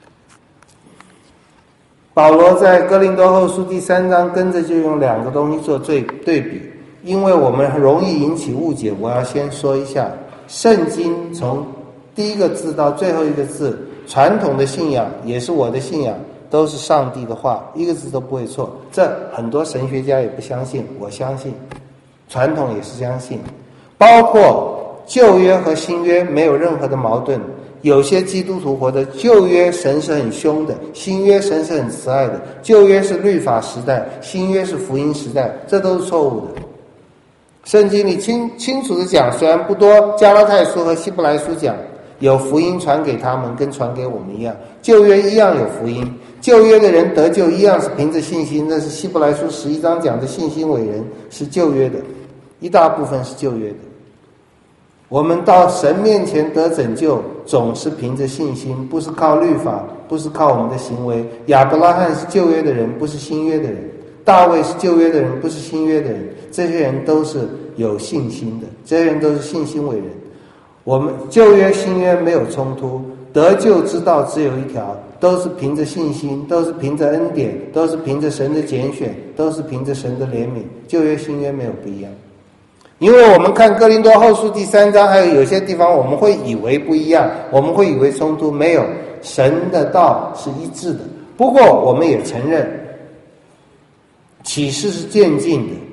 保罗在哥林多后书第3章跟着就用两个东西做对比，因为我们很容易引起误解。我要先说一下，圣经从第一个字到最后一个字，传统的信仰也是我的信仰，都是上帝的话，一个字都不会错。这很多神学家也不相信，我相信，传统也是相信。包括旧约和新约没有任何的矛盾。有些基督徒活的旧约神是很凶的，新约神是很慈爱的。旧约是律法时代，新约是福音时代，这都是错误的。圣经里清楚的讲，虽然不多，加拉太书和希伯来书讲有福音传给他们，跟传给我们一样。旧约一样有福音，旧约的人得救一样是凭着信心，那是希伯来书11章讲的信心伟人，是旧约的，一大部分是旧约的。我们到神面前得拯救，总是凭着信心，不是靠律法，不是靠我们的行为。亚伯拉罕是旧约的人，不是新约的人；大卫是旧约的人，不是新约的人。这些人都是有信心的，这些人都是信心伟人。我们旧约新约没有冲突，得救之道只有一条，都是凭着信心，都是凭着恩典，都是凭着神的拣选，都是凭着神的怜悯。旧约新约没有不一样。因为我们看哥林多后书第3章，还有些地方我们会以为不一样，我们会以为冲突，没有，神的道是一致的。不过我们也承认，启示是渐进的，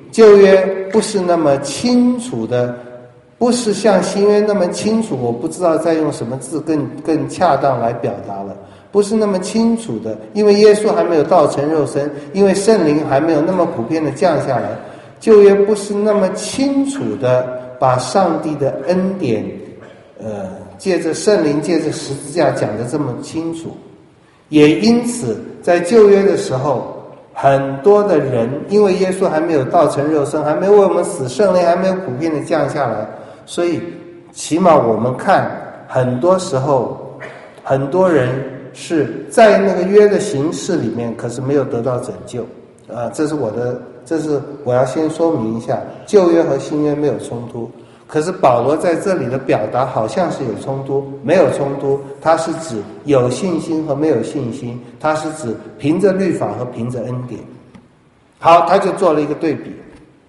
旧约不是那么清楚的，不是像新约那么清楚，我不知道再用什么字更恰当来表达了，不是那么清楚的，因为耶稣还没有道成肉身，因为圣灵还没有那么普遍的降下来，旧约不是那么清楚的把上帝的恩典借着圣灵借着十字架讲得这么清楚。也因此在旧约的时候，很多的人因为耶稣还没有道成肉身，还没有为我们死，圣灵还没有普遍的降下来，所以起码我们看很多时候很多人是在那个约的形式里面，可是没有得到拯救这是我要先说明一下，旧约和新约没有冲突，可是保罗在这里的表达好像是有冲突，没有冲突，他是指有信心和没有信心，他是指凭着律法和凭着恩典。好，他就做了一个对比，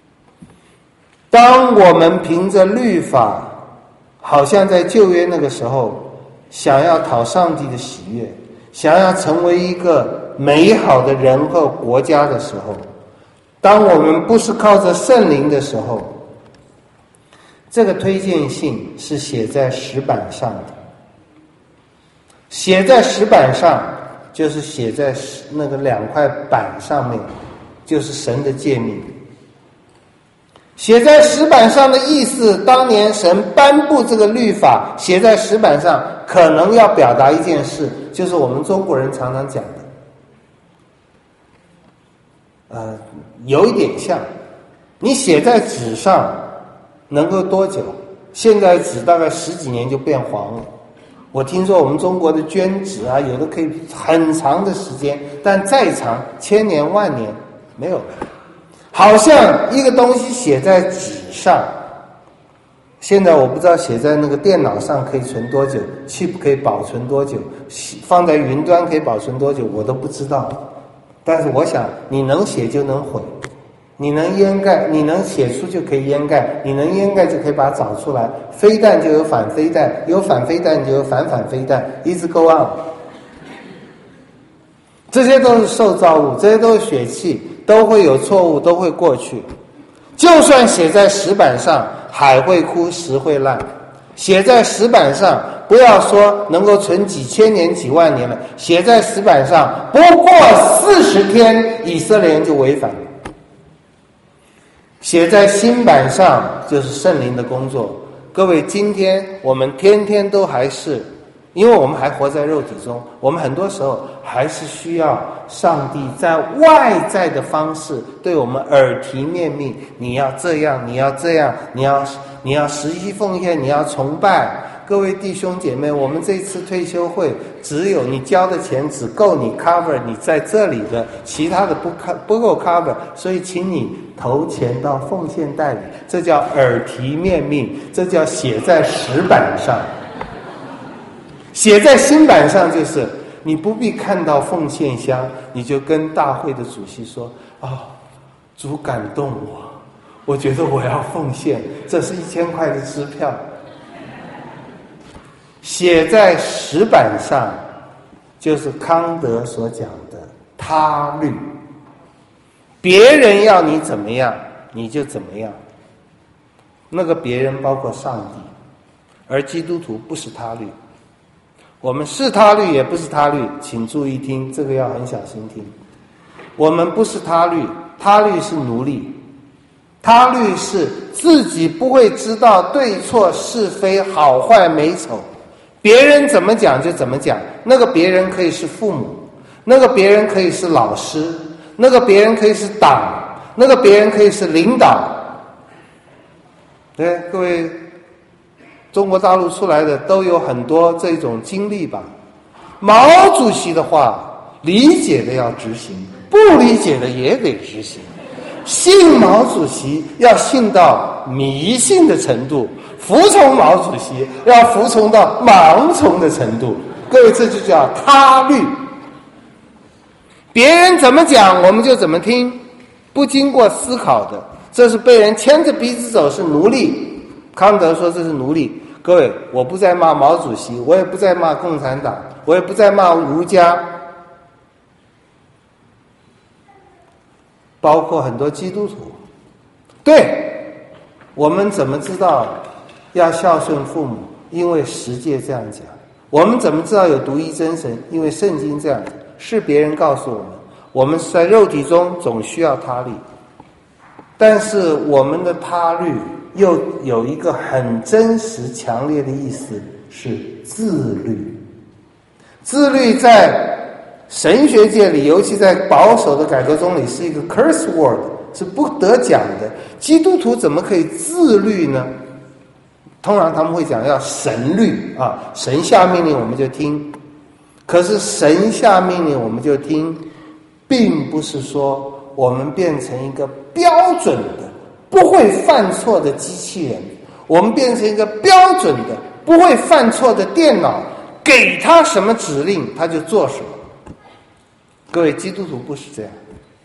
当我们凭着律法好像在旧约那个时候想要讨上帝的喜悦，想要成为一个美好的人和国家的时候，当我们不是靠着圣灵的时候，这个推荐信是写在石板上的。写在石板上就是写在那个2块板上面，就是神的诫命。写在石板上的意思，当年神颁布这个律法写在石板上，可能要表达一件事，就是我们中国人常常讲的有一点像你写在纸上能够多久？现在纸大概10几年就变黄了。我听说我们中国的绢纸有的可以很长的时间，但再长1000年万年没有了。好像一个东西写在纸上，现在我不知道写在那个电脑上可以存多久，chip可以保存多久，放在云端可以保存多久，我都不知道。但是我想你能写就能毁，你能掩盖，你能写出就可以掩盖，你能掩盖就可以把它找出来。飞弹就有反飞弹，有反飞弹就有反飞弹，一直 go on。这些都是受造物，这些都是血气，都会有错误，都会过去。就算写在石板上，海会枯，石会烂。写在石板上，不要说能够存几千年几万年了，写在石板上不过40天，以色列人就违反了。写在新板上就是圣灵的工作。各位，今天我们天天都还是，因为我们还活在肉体中，我们很多时候还是需要上帝在外在的方式对我们耳提面命，你要这样，你要这样，你要实际奉献，你要崇拜。各位弟兄姐妹，我们这次退休会只有你交的钱只够你 cover 你在这里的，其他的不够 cover， 所以请你投钱到奉献袋里，这叫耳提面命，这叫写在石板上。写在新板上就是你不必看到奉献箱，你就跟大会的主席说主感动我觉得我要奉献，这是1000块的支票。写在石板上就是康德所讲的他律，别人要你怎么样你就怎么样，那个别人包括上帝，而基督徒不是他律。我们是他律也不是他律，请注意听，这个要很小心听。我们不是他律，他律是奴隶，他律是自己不会知道对错是非好坏美丑，别人怎么讲就怎么讲。那个别人可以是父母，那个别人可以是老师，那个别人可以是党，那个别人可以是领导。对，各位中国大陆出来的都有很多这种经历吧。毛主席的话理解的要执行，不理解的也得执行。信毛主席要信到迷信的程度，服从毛主席要服从到盲从的程度。各位，这就叫他律。别人怎么讲我们就怎么听，不经过思考的，这是被人牵着鼻子走，是奴隶。康德说这是奴隶。各位，我不再骂毛主席，我也不再骂共产党，我也不再骂儒家，包括很多基督徒， 对，我们怎么知道要孝顺父母？因为十诫这样讲。我们怎么知道有独一真神？因为圣经这样讲，是别人告诉我们。我们在肉体中总需要他律，但是我们的他律又有一个很真实强烈的意思，是自律。自律在神学界里，尤其在保守的改革宗里，是一个 curse word， 是不得讲的。基督徒怎么可以自律呢？通常他们会讲要神律啊，神下命令我们就听。可是神下命令我们就听，并不是说我们变成一个标准的不会犯错的机器人，我们变成一个标准的不会犯错的电脑，给他什么指令他就做什么。各位，基督徒不是这样。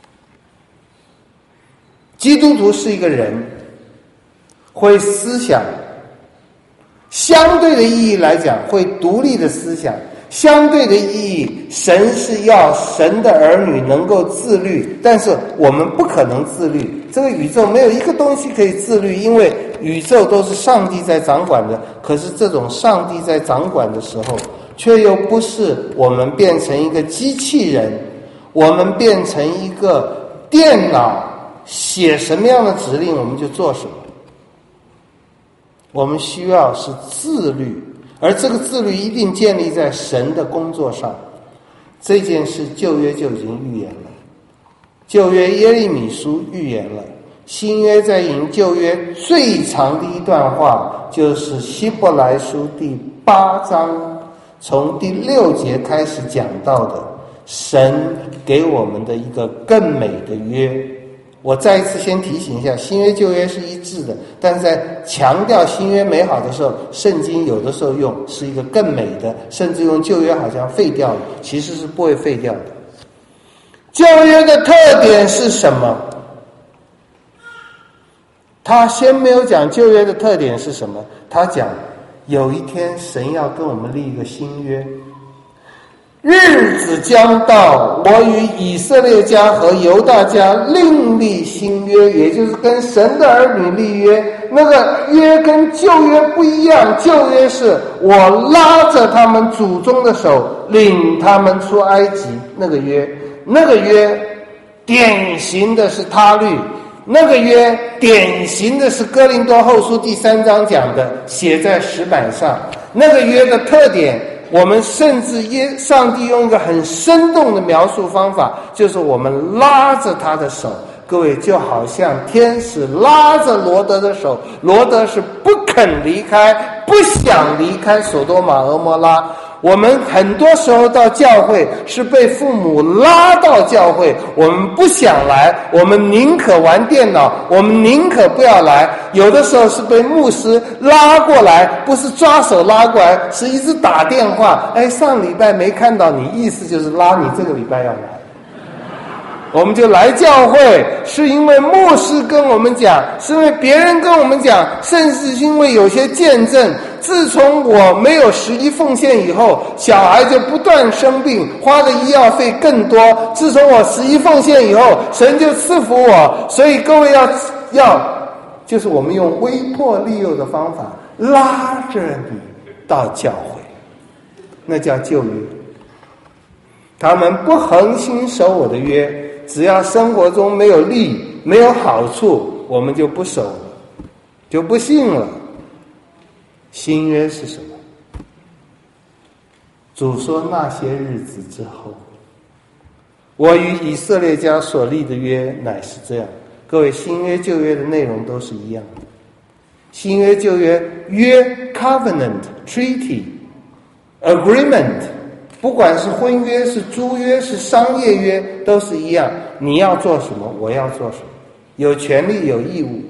基督徒是一个人，会思想，相对的意义来讲，会独立的思想。相对的意义，神是要神的儿女能够自律，但是我们不可能自律。这个宇宙没有一个东西可以自律，因为宇宙都是上帝在掌管的。可是这种上帝在掌管的时候，却又不是我们变成一个机器人，我们变成一个电脑，写什么样的指令我们就做什么。我们需要是自律，而这个自律一定建立在神的工作上。这件事旧约就已经预言了，旧约耶利米书预言了，新约在引旧约最长的一段话，就是希伯来书第8章从第6节开始讲到的，神给我们的一个更美的约。我再一次先提醒一下，新约旧约是一致的，但是在强调新约美好的时候，圣经有的时候用是一个更美的，甚至用旧约好像废掉了，其实是不会废掉的。旧约的特点是什么？他先没有讲旧约的特点是什么，他讲有一天神要跟我们立一个新约，日子将到，我与以色列家和犹大家另立新约，也就是跟神的儿女立约。那个约跟旧约不一样，旧约是我拉着他们祖宗的手，领他们出埃及，那个约典型的是他律，那个约典型的是哥林多后书第3章讲的，写在石板上。那个约的特点，我们甚至上帝用一个很生动的描述方法，就是我们拉着他的手。各位，就好像天使拉着罗德的手，罗德是不肯离开，不想离开索多玛俄摩拉。我们很多时候到教会是被父母拉到教会，我们不想来，我们宁可玩电脑，我们宁可不要来。有的时候是被牧师拉过来，不是抓手拉过来，是一直打电话，上礼拜没看到你，意思就是拉你这个礼拜要来。我们就来教会，是因为牧师跟我们讲，是因为别人跟我们讲，甚至因为有些见证。自从我没有11奉献以后，小孩就不断生病，花的医药费更多。自从我11奉献以后，神就赐福我。所以各位要就是我们用威迫利诱的方法拉着你到教会，那叫旧约。他们不恒心守我的约，只要生活中没有利没有好处，我们就不守了，就不信了。新约是什么？主说那些日子之后，我与以色列家所立的约乃是这样。各位，新约旧约的内容都是一样的。新约旧约约 covenant treaty agreement， 不管是婚约是租约是商业约都是一样，你要做什么我要做什么，有权利有义务。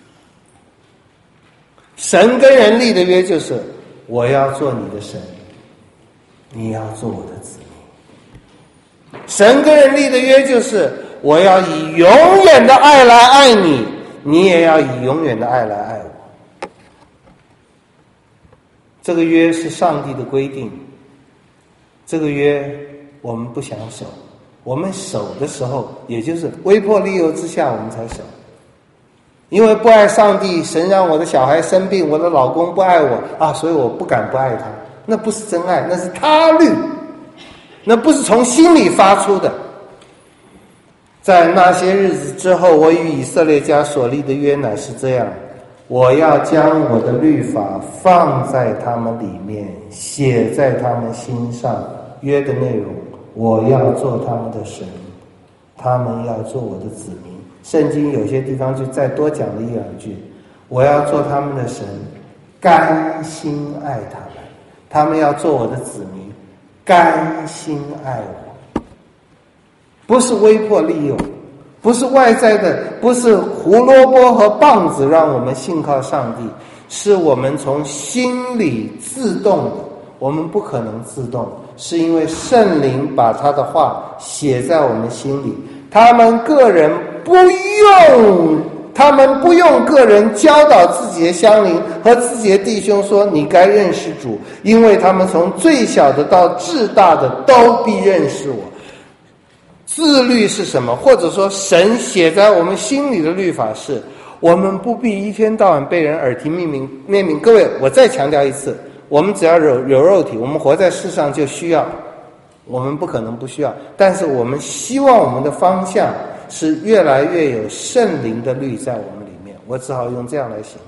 神跟人立的约就是我要做你的神，你要做我的子民。神跟人立的约就是我要以永远的爱来爱你，你也要以永远的爱来爱我。这个约是上帝的规定，这个约我们不想守，我们守的时候也就是威迫利诱之下我们才守。 因为不爱上帝，神让我的小孩生病，我的老公不爱我啊，所以我不敢不爱他。那不是真爱，那是他律，那不是从心里发出的。在那些日子之后，我与以色列家所立的约乃是这样：我要将我的律法放在他们里面，写在他们心上。约的内容，我要做他们的神，他们要做我的子民。圣经有些地方就再多讲了一两句，我要做他们的神，甘心爱他们，他们要做我的子民，甘心爱我。不是威迫利诱，不是外在的，不是胡萝卜和棒子让我们信靠上帝，是我们从心里自动的。我们不可能自动，是因为圣灵把他的话写在我们心里。他们不用个人教导自己的乡邻和自己的弟兄说你该认识主，因为他们从最小的到至大的都必认识我。自律是什么？或者说神写在我们心里的律法是，我们不必一天到晚被人耳提面命。各位，我再强调一次，我们只要有肉体，我们活在世上就需要，我们不可能不需要，但是我们希望我们的方向是越来越有圣灵的律在我们里面。我只好用这样来形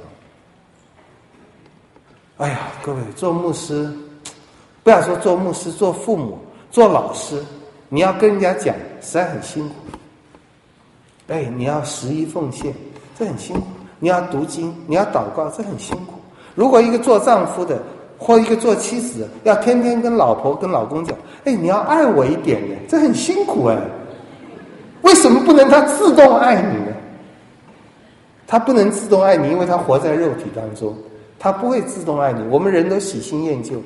容。哎呀，各位，做牧师，不要说做牧师，做父母，做老师，你要跟人家讲，实在很辛苦。你要11奉献，这很辛苦。你要读经，你要祷告，这很辛苦。如果一个做丈夫的或一个做妻子的，要天天跟老婆跟老公讲，你要爱我一点呢，这很辛苦。为什么不能他自动爱你呢？他不能自动爱你，因为他活在肉体当中，他不会自动爱你。我们人都喜新厌旧。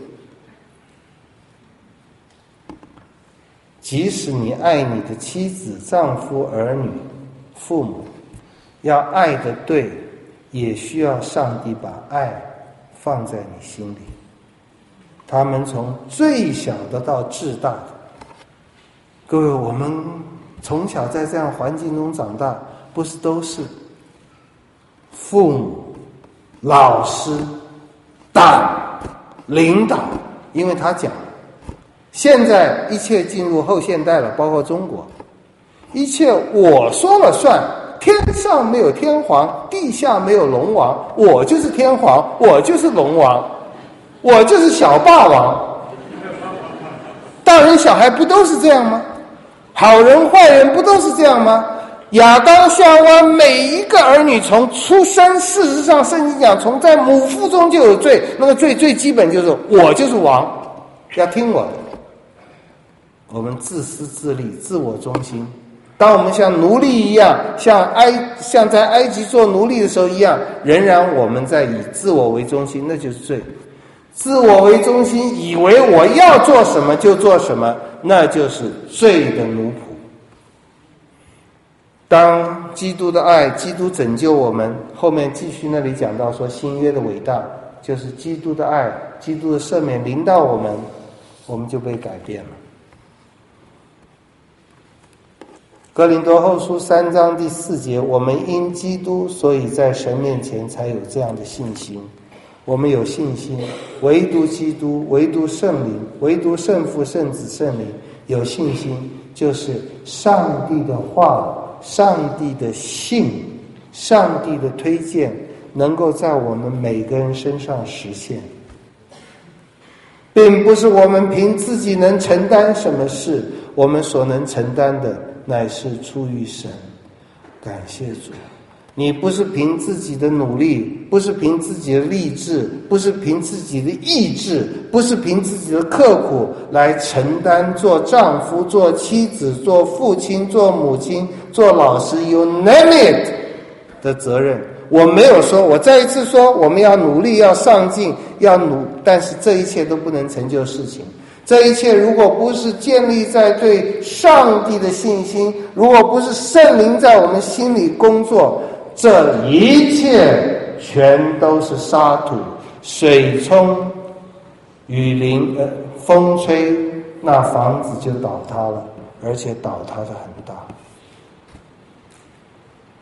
即使你爱你的妻子、丈夫、儿女、父母，要爱得对，也需要上帝把爱放在你心里。他们从最小的到至大的，各位，我们从小在这样环境中长大，不是都是父母、老师、党、领导？因为他讲现在一切进入后现代了，包括中国，一切我说了算，天上没有天皇，地下没有龙王，我就是天皇，我就是龙王，我就是小霸王。大人小孩不都是这样吗？好人坏人不都是这样吗？亚当夏娃每一个儿女从出生，事实上圣经讲从在母腹中就有罪，那个罪最基本就是我就是王，要听我的。我们自私自利，自我中心。当我们像奴隶一样，像在埃及做奴隶的时候一样，仍然我们在以自我为中心，那就是罪。自我为中心，以为我要做什么就做什么，那就是罪的奴仆。当基督的爱，基督拯救我们，后面继续那里讲到说新约的伟大，就是基督的爱，基督的赦免临到我们，我们就被改变了。哥林多后书3章第4节，我们因基督，所以在神面前才有这样的信心。我们有信心，唯独基督，唯独圣灵，唯独圣父、圣子、圣灵。有信心就是上帝的话，上帝的信，上帝的推荐，能够在我们每个人身上实现。并不是我们凭自己能承担什么事，我们所能承担的乃是出于神。感谢主，你不是凭自己的努力，不是凭自己的励志，不是凭自己的意志，不是凭自己的刻苦来承担做丈夫、做妻子、做父亲、做母亲、做老师 you name it 的责任。我没有说，我再一次说，我们要努力，要上进，但是这一切都不能成就事情。这一切如果不是建立在对上帝的信心，如果不是圣灵在我们心里工作，这一切全都是沙土，水冲雨淋，风吹，那房子就倒塌了，而且倒塌的很大。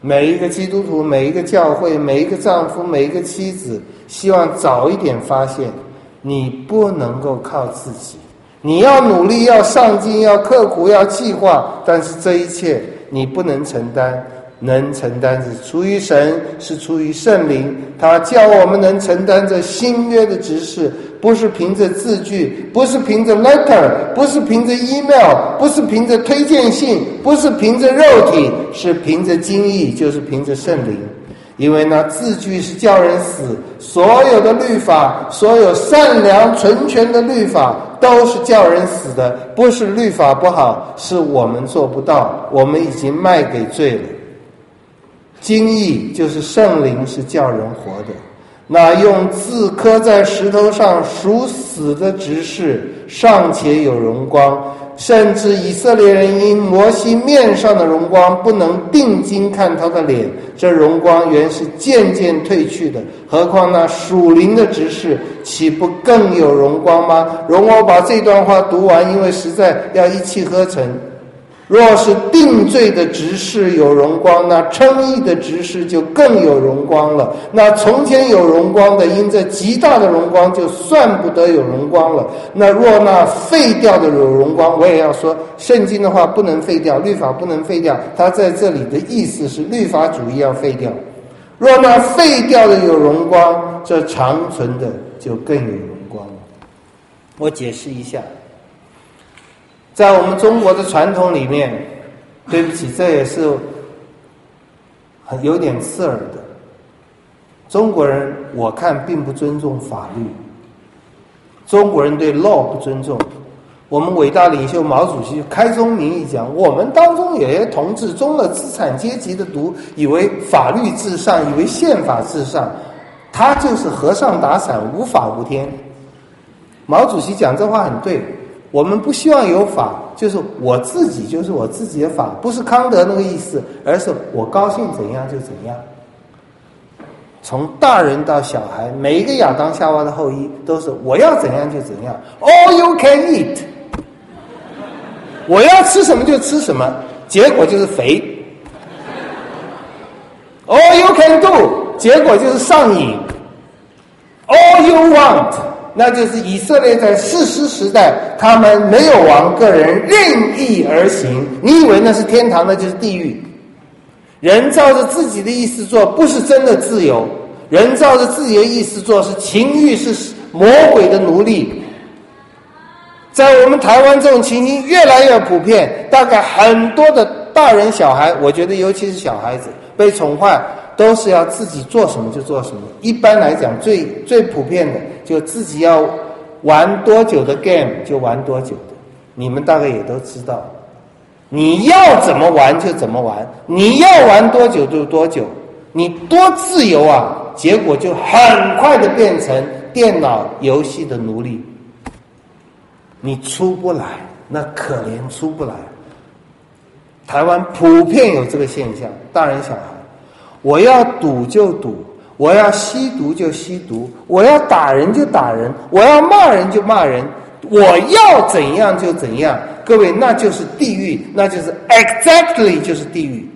每一个基督徒，每一个教会，每一个丈夫，每一个妻子，希望早一点发现，你不能够靠自己，你要努力，要上进，要刻苦，要计划，但是这一切你不能承担，能承担是出于神，是出于圣灵，他叫我们能承担这新约的职事，不是凭着字句，不是凭着 letter， 不是凭着 email， 不是凭着推荐信，不是凭着肉体，是凭着经意，就是凭着圣灵。因为那字句是叫人死，所有的律法，所有善良纯全的律法都是叫人死的，不是律法不好，是我们做不到，我们已经卖给罪了。经意就是圣灵是叫人活的，那用字刻在石头上属死的执事尚且有荣光，甚至以色列人因摩西面上的荣光不能定睛看他的脸，这荣光原是渐渐褪去的，何况那属灵的执事岂不更有荣光吗？容我把这段话读完，因为实在要一气呵成。若是定罪的执事有荣光，那称义的执事就更有荣光了。那从前有荣光的，因这极大的荣光就算不得有荣光了。那若那废掉的有荣光，我也要说，圣经的话不能废掉，律法不能废掉，它在这里的意思是律法主义要废掉。若那废掉的有荣光，这长存的就更有荣光了。我解释一下，在我们中国的传统里面，对不起，这也是有点刺耳的。中国人我看并不尊重法律，中国人对 law 不尊重。我们伟大领袖毛主席开宗明义讲，我们当中有些同志中了资产阶级的毒，以为法律至上，以为宪法至上，他就是和尚打伞，无法无天。毛主席讲这话很对，我们不希望有法，就是我自己就是我自己的法，不是康德那个意思，而是我高兴怎样就怎样。从大人到小孩，每一个亚当夏娃的后裔都是我要怎样就怎样 ，All you can eat， 我要吃什么就吃什么，结果就是肥。All you can do， 结果就是上瘾。All you want，那就是以色列在士师时代，他们没有王，个人任意而行。你以为那是天堂，那就是地狱。人照着自己的意思做，不是真的自由；人照着自己的意思做，是情欲，是魔鬼的奴隶。在我们台湾这种情形越来越普遍，大概很多的大人小孩，我觉得尤其是小孩子被宠坏，都是要自己做什么就做什么。一般来讲，最普遍的就自己要玩多久的 game 就玩多久的，你们大概也都知道，你要怎么玩就怎么玩，你要玩多久就多久，你多自由啊，结果就很快的变成电脑游戏的奴隶，你出不来，那可怜出不来。台湾普遍有这个现象，大人小孩，我要赌就赌，我要吸毒就吸毒，我要打人就打人，我要骂人就骂人，我要怎样就怎样。各位，那就是地狱，那就是 exactly 就是地狱。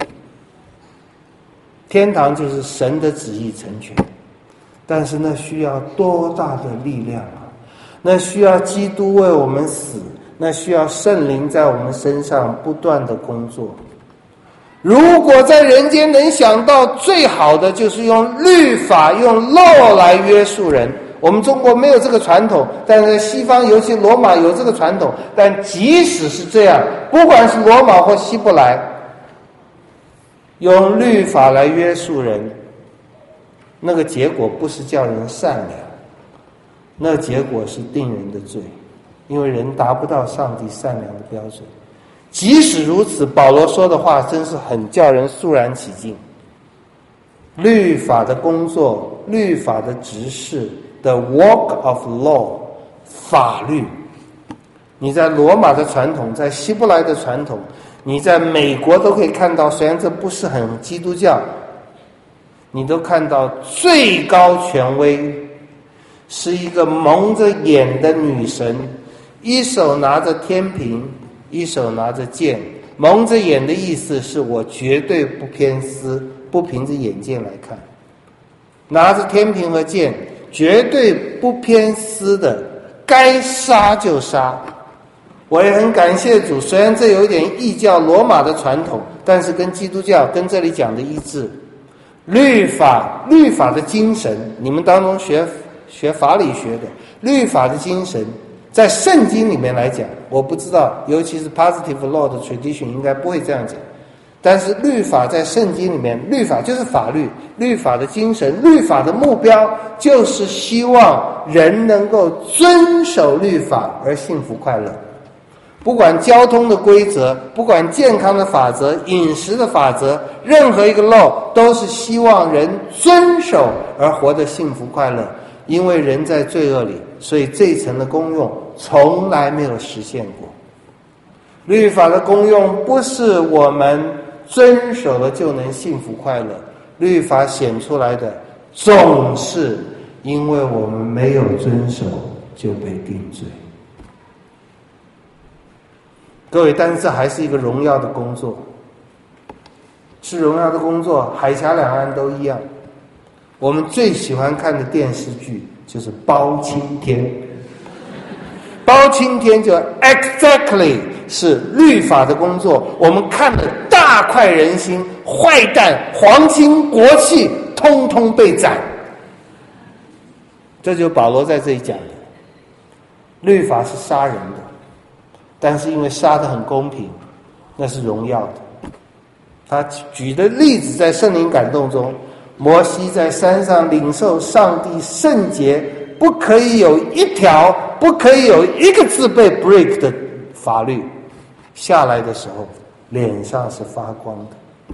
天堂就是神的旨意成全，但是那需要多大的力量啊！那需要基督为我们死，那需要圣灵在我们身上不断的工作。如果在人间能想到最好的就是用律法用 law 来约束人，我们中国没有这个传统，但是西方尤其罗马有这个传统。但即使是这样，不管是罗马或希伯来，用律法来约束人，那个结果不是叫人善良，那结果是定人的罪，因为人达不到上帝善良的标准。即使如此，保罗说的话真是很叫人肃然起敬。律法的工作，律法的执事 the work of law， 法律，你在罗马的传统，在希伯来的传统，你在美国都可以看到，虽然这不是很基督教，你都看到最高权威是一个蒙着眼的女神，一手拿着天平，一手拿着剑。蒙着眼的意思是我绝对不偏私， 不凭着眼见来看，拿着天平和剑，绝对不偏私的，该杀就杀。我也很感谢主，虽然这有一点异教罗马的传统，但是跟基督教跟这里讲的一致。律法的精神，你们当中学法理学的，律法的精神在圣经里面来讲，我不知道，尤其是 positive law 的 tradition 应该不会这样讲，但是律法在圣经里面，律法就是法律，律法的精神，律法的目标就是希望人能够遵守律法而幸福快乐。不管交通的规则，不管健康的法则，饮食的法则，任何一个 law 都是希望人遵守而活得幸福快乐。因为人在罪恶里，所以这一层的功用从来没有实现过。律法的功用不是我们遵守了就能幸福快乐，律法显出来的总是因为我们没有遵守就被定罪。各位，但是这还是一个荣耀的工作，是荣耀的工作，海峡两岸都一样。我们最喜欢看的电视剧就是包青天，包青天就 exactly 是律法的工作，我们看得大快人心，坏蛋皇亲国戚通通被斩。这就是保罗在这里讲的，律法是杀人的，但是因为杀得很公平，那是荣耀的。他举的例子在圣灵感动中，摩西在山上领受上帝圣洁，不可以有一条，不可以有一个字被 break 的法律，下来的时候脸上是发光的。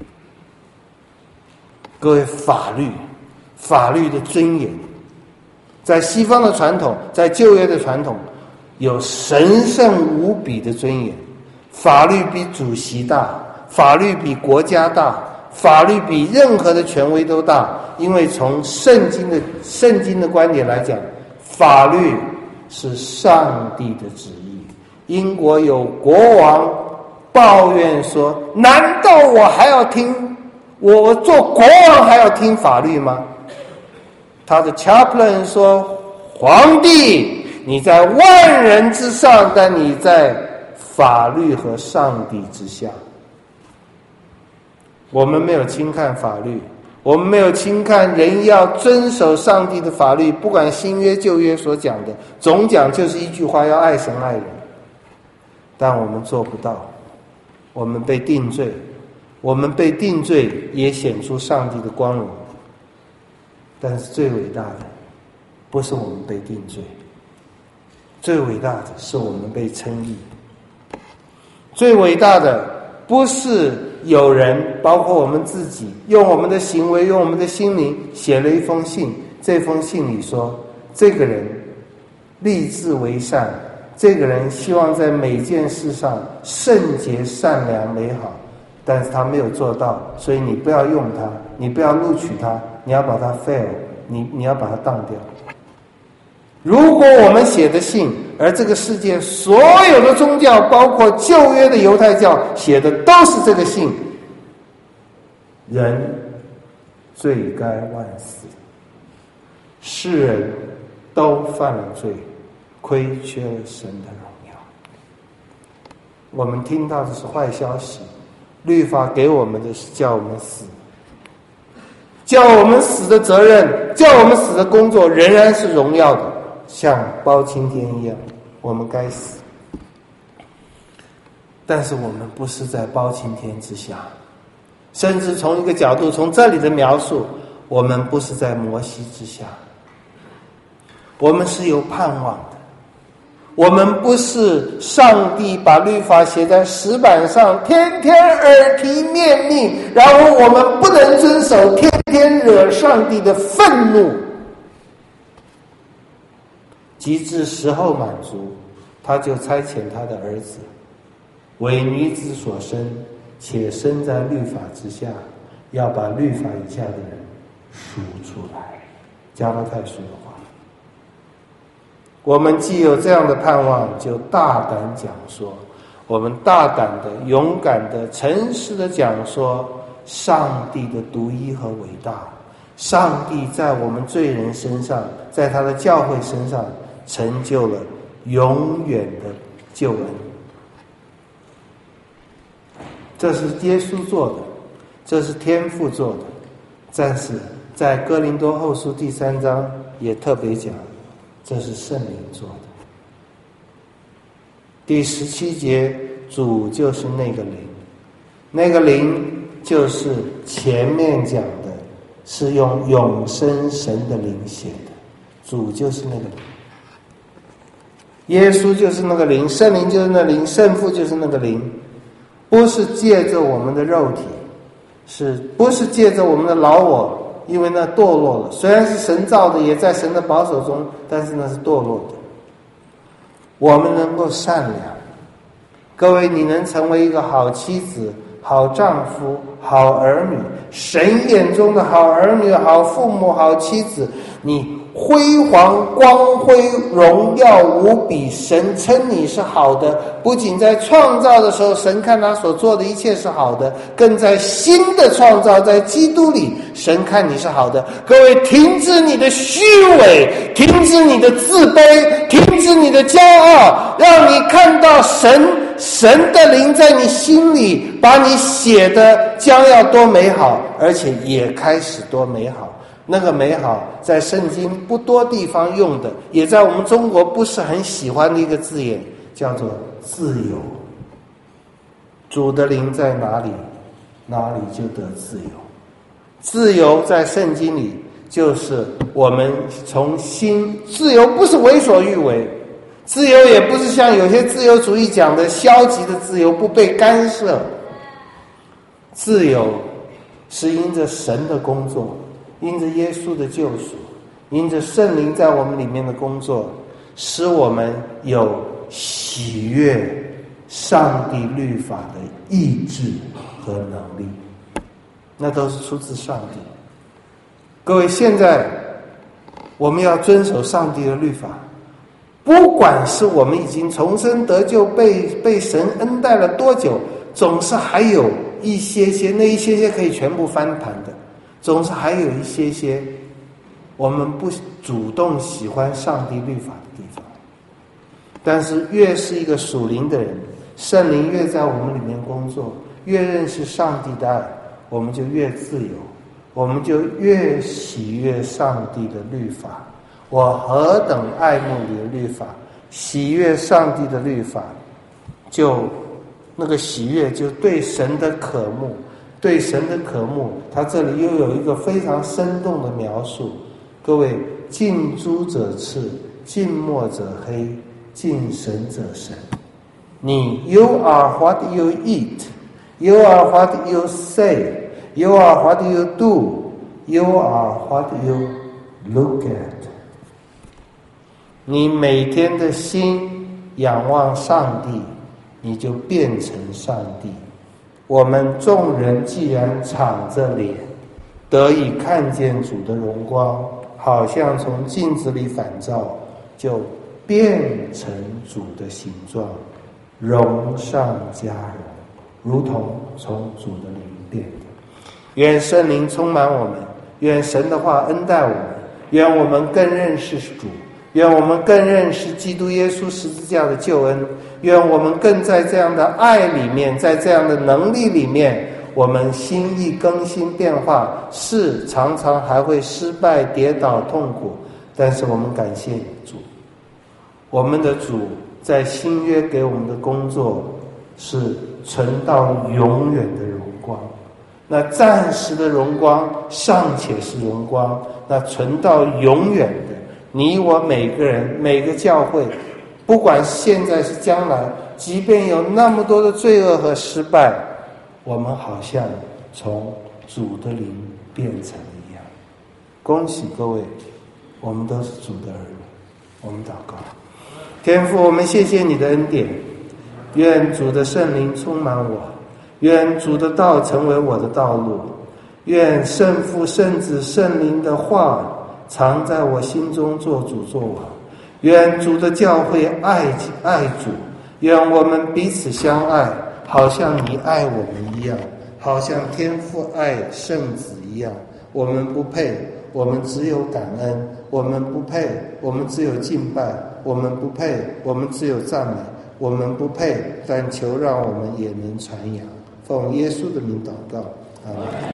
各位，法律的尊严，在西方的传统，在旧约的传统，有神圣无比的尊严。法律比主席大，法律比国家大，法律比任何的权威都大。因为从圣经的观点来讲，法律是上帝的旨意。英国有国王抱怨说，难道我做国王还要听法律吗？他的 chaplain 说，皇帝你在万人之上，但你在法律和上帝之下。我们没有轻看法律，我们没有轻看人要遵守上帝的法律，不管新约旧约所讲的，总讲就是一句话，要爱神爱人。但我们做不到，我们被定罪，我们被定罪也显出上帝的光荣。但是最伟大的不是我们被定罪，最伟大的是我们被称义。最伟大的不是有人，包括我们自己，用我们的行为，用我们的心灵写了一封信，这封信里说，这个人立志为善，这个人希望在每件事上圣洁、善良、美好，但是他没有做到，所以你不要用他，你不要录取他，你要把他 fail， 你要把他当掉。如果我们写的信，而这个世界所有的宗教，包括旧约的犹太教写的都是这个信，人罪该万死，世人都犯了罪，亏缺了神的荣耀。我们听到的是坏消息，律法给我们的是叫我们死，叫我们死的责任，叫我们死的工作仍然是荣耀的，像包青天一样，我们该死。但是我们不是在包青天之下，甚至从一个角度，从这里的描述，我们不是在摩西之下，我们是有盼望的。我们不是上帝把律法写在石板上，天天耳提面命，然后我们不能遵守，天天惹上帝的愤怒。及至时候满足，他就差遣他的儿子，为女子所生，且生在律法之下，要把律法以下的人赎出来。加拉太书的话，我们既有这样的盼望，就大胆讲说，我们大胆的、勇敢的、诚实的讲说， 上帝的独一和伟大。上帝在我们罪人身上，在他的教会身上成就了永远的救恩。这是耶稣做的，这是天父做的。但是在哥林多后书第3章也特别讲，这是圣灵做的。第17节，主就是那个灵，那个灵就是前面讲的，是用永生神的灵写的。主就是那个灵，耶稣就是那个灵，圣灵就是那灵，圣父就是那个灵，不是借着我们的肉体，不是借着我们的老我，因为那堕落了。虽然是神造的，也在神的保守中，但是那是堕落的。我们能够善良，各位，你能成为一个好妻子、好丈夫、好儿女，神眼中的好儿女、好父母、好妻子，你辉煌、光辉、荣耀无比，神称你是好的。不仅在创造的时候，神看他所做的一切是好的，更在新的创造，在基督里，神看你是好的。各位，停止你的虚伪，停止你的自卑，停止你的骄傲，让你看到神的灵在你心里，把你写的将要多美好，而且也开始多美好。那个美好在圣经不多地方用的，也在我们中国不是很喜欢的一个字眼，叫做自由。主的灵在哪里，哪里就得自由。自由在圣经里就是我们从心，自由不是为所欲为，自由也不是像有些自由主义讲的消极的自由，不被干涉。自由是因着神的工作，因着耶稣的救赎，因着圣灵在我们里面的工作，使我们有喜悦上帝律法的意志和能力，那都是出自上帝。各位，现在我们要遵守上帝的律法，不管是我们已经重生得救，被神恩待了多久，总是还有一些那一些可以全部翻盘的，总是还有一些我们不主动喜欢上帝律法的地方。但是越是一个属灵的人，圣灵越在我们里面工作，越认识上帝的爱，我们就越自由，我们就越喜悦上帝的律法。我何等爱慕你的律法，喜悦上帝的律法，就那个喜悦就对神的渴慕，对神的渴慕，他这里又有一个非常生动的描述。各位，近朱者赤，近墨者黑，近神者神。You are what you eat, you are what you say, you are what you do, you are what you look at。 你每天的心仰望上帝，你就变成上帝。我们众人既然敞着脸，得以看见主的荣光，好像从镜子里反照，就变成主的形状，荣上加荣，如同从主的灵变的。愿圣灵充满我们，愿神的话恩待我们，愿我们更认识主，愿我们更认识基督耶稣十字架的救恩，愿我们更在这样的爱里面，在这样的能力里面，我们心意更新变化，是常常还会失败跌倒痛苦，但是我们感谢主，我们的主在新约给我们的工作是存到永远的荣光。那暂时的荣光尚且是荣光，那存到永远的，你我每个人每个教会，不管现在是将来，即便有那么多的罪恶和失败，我们好像从主的灵变成一样。恭喜各位，我们都是主的儿女。我们祷告。天父，我们谢谢你的恩典，愿主的圣灵充满我，愿主的道成为我的道路，愿圣父圣子圣灵的话常在我心中做主做王，愿主的教会爱主，愿我们彼此相爱，好像你爱我们一样， 好像天父爱圣子一样。我们不配，我们只有感恩；我们不配，我们只有敬拜；我们不配，我们只有赞美；我们不配，但求让我们也能传扬。奉耶稣的名祷告，阿们。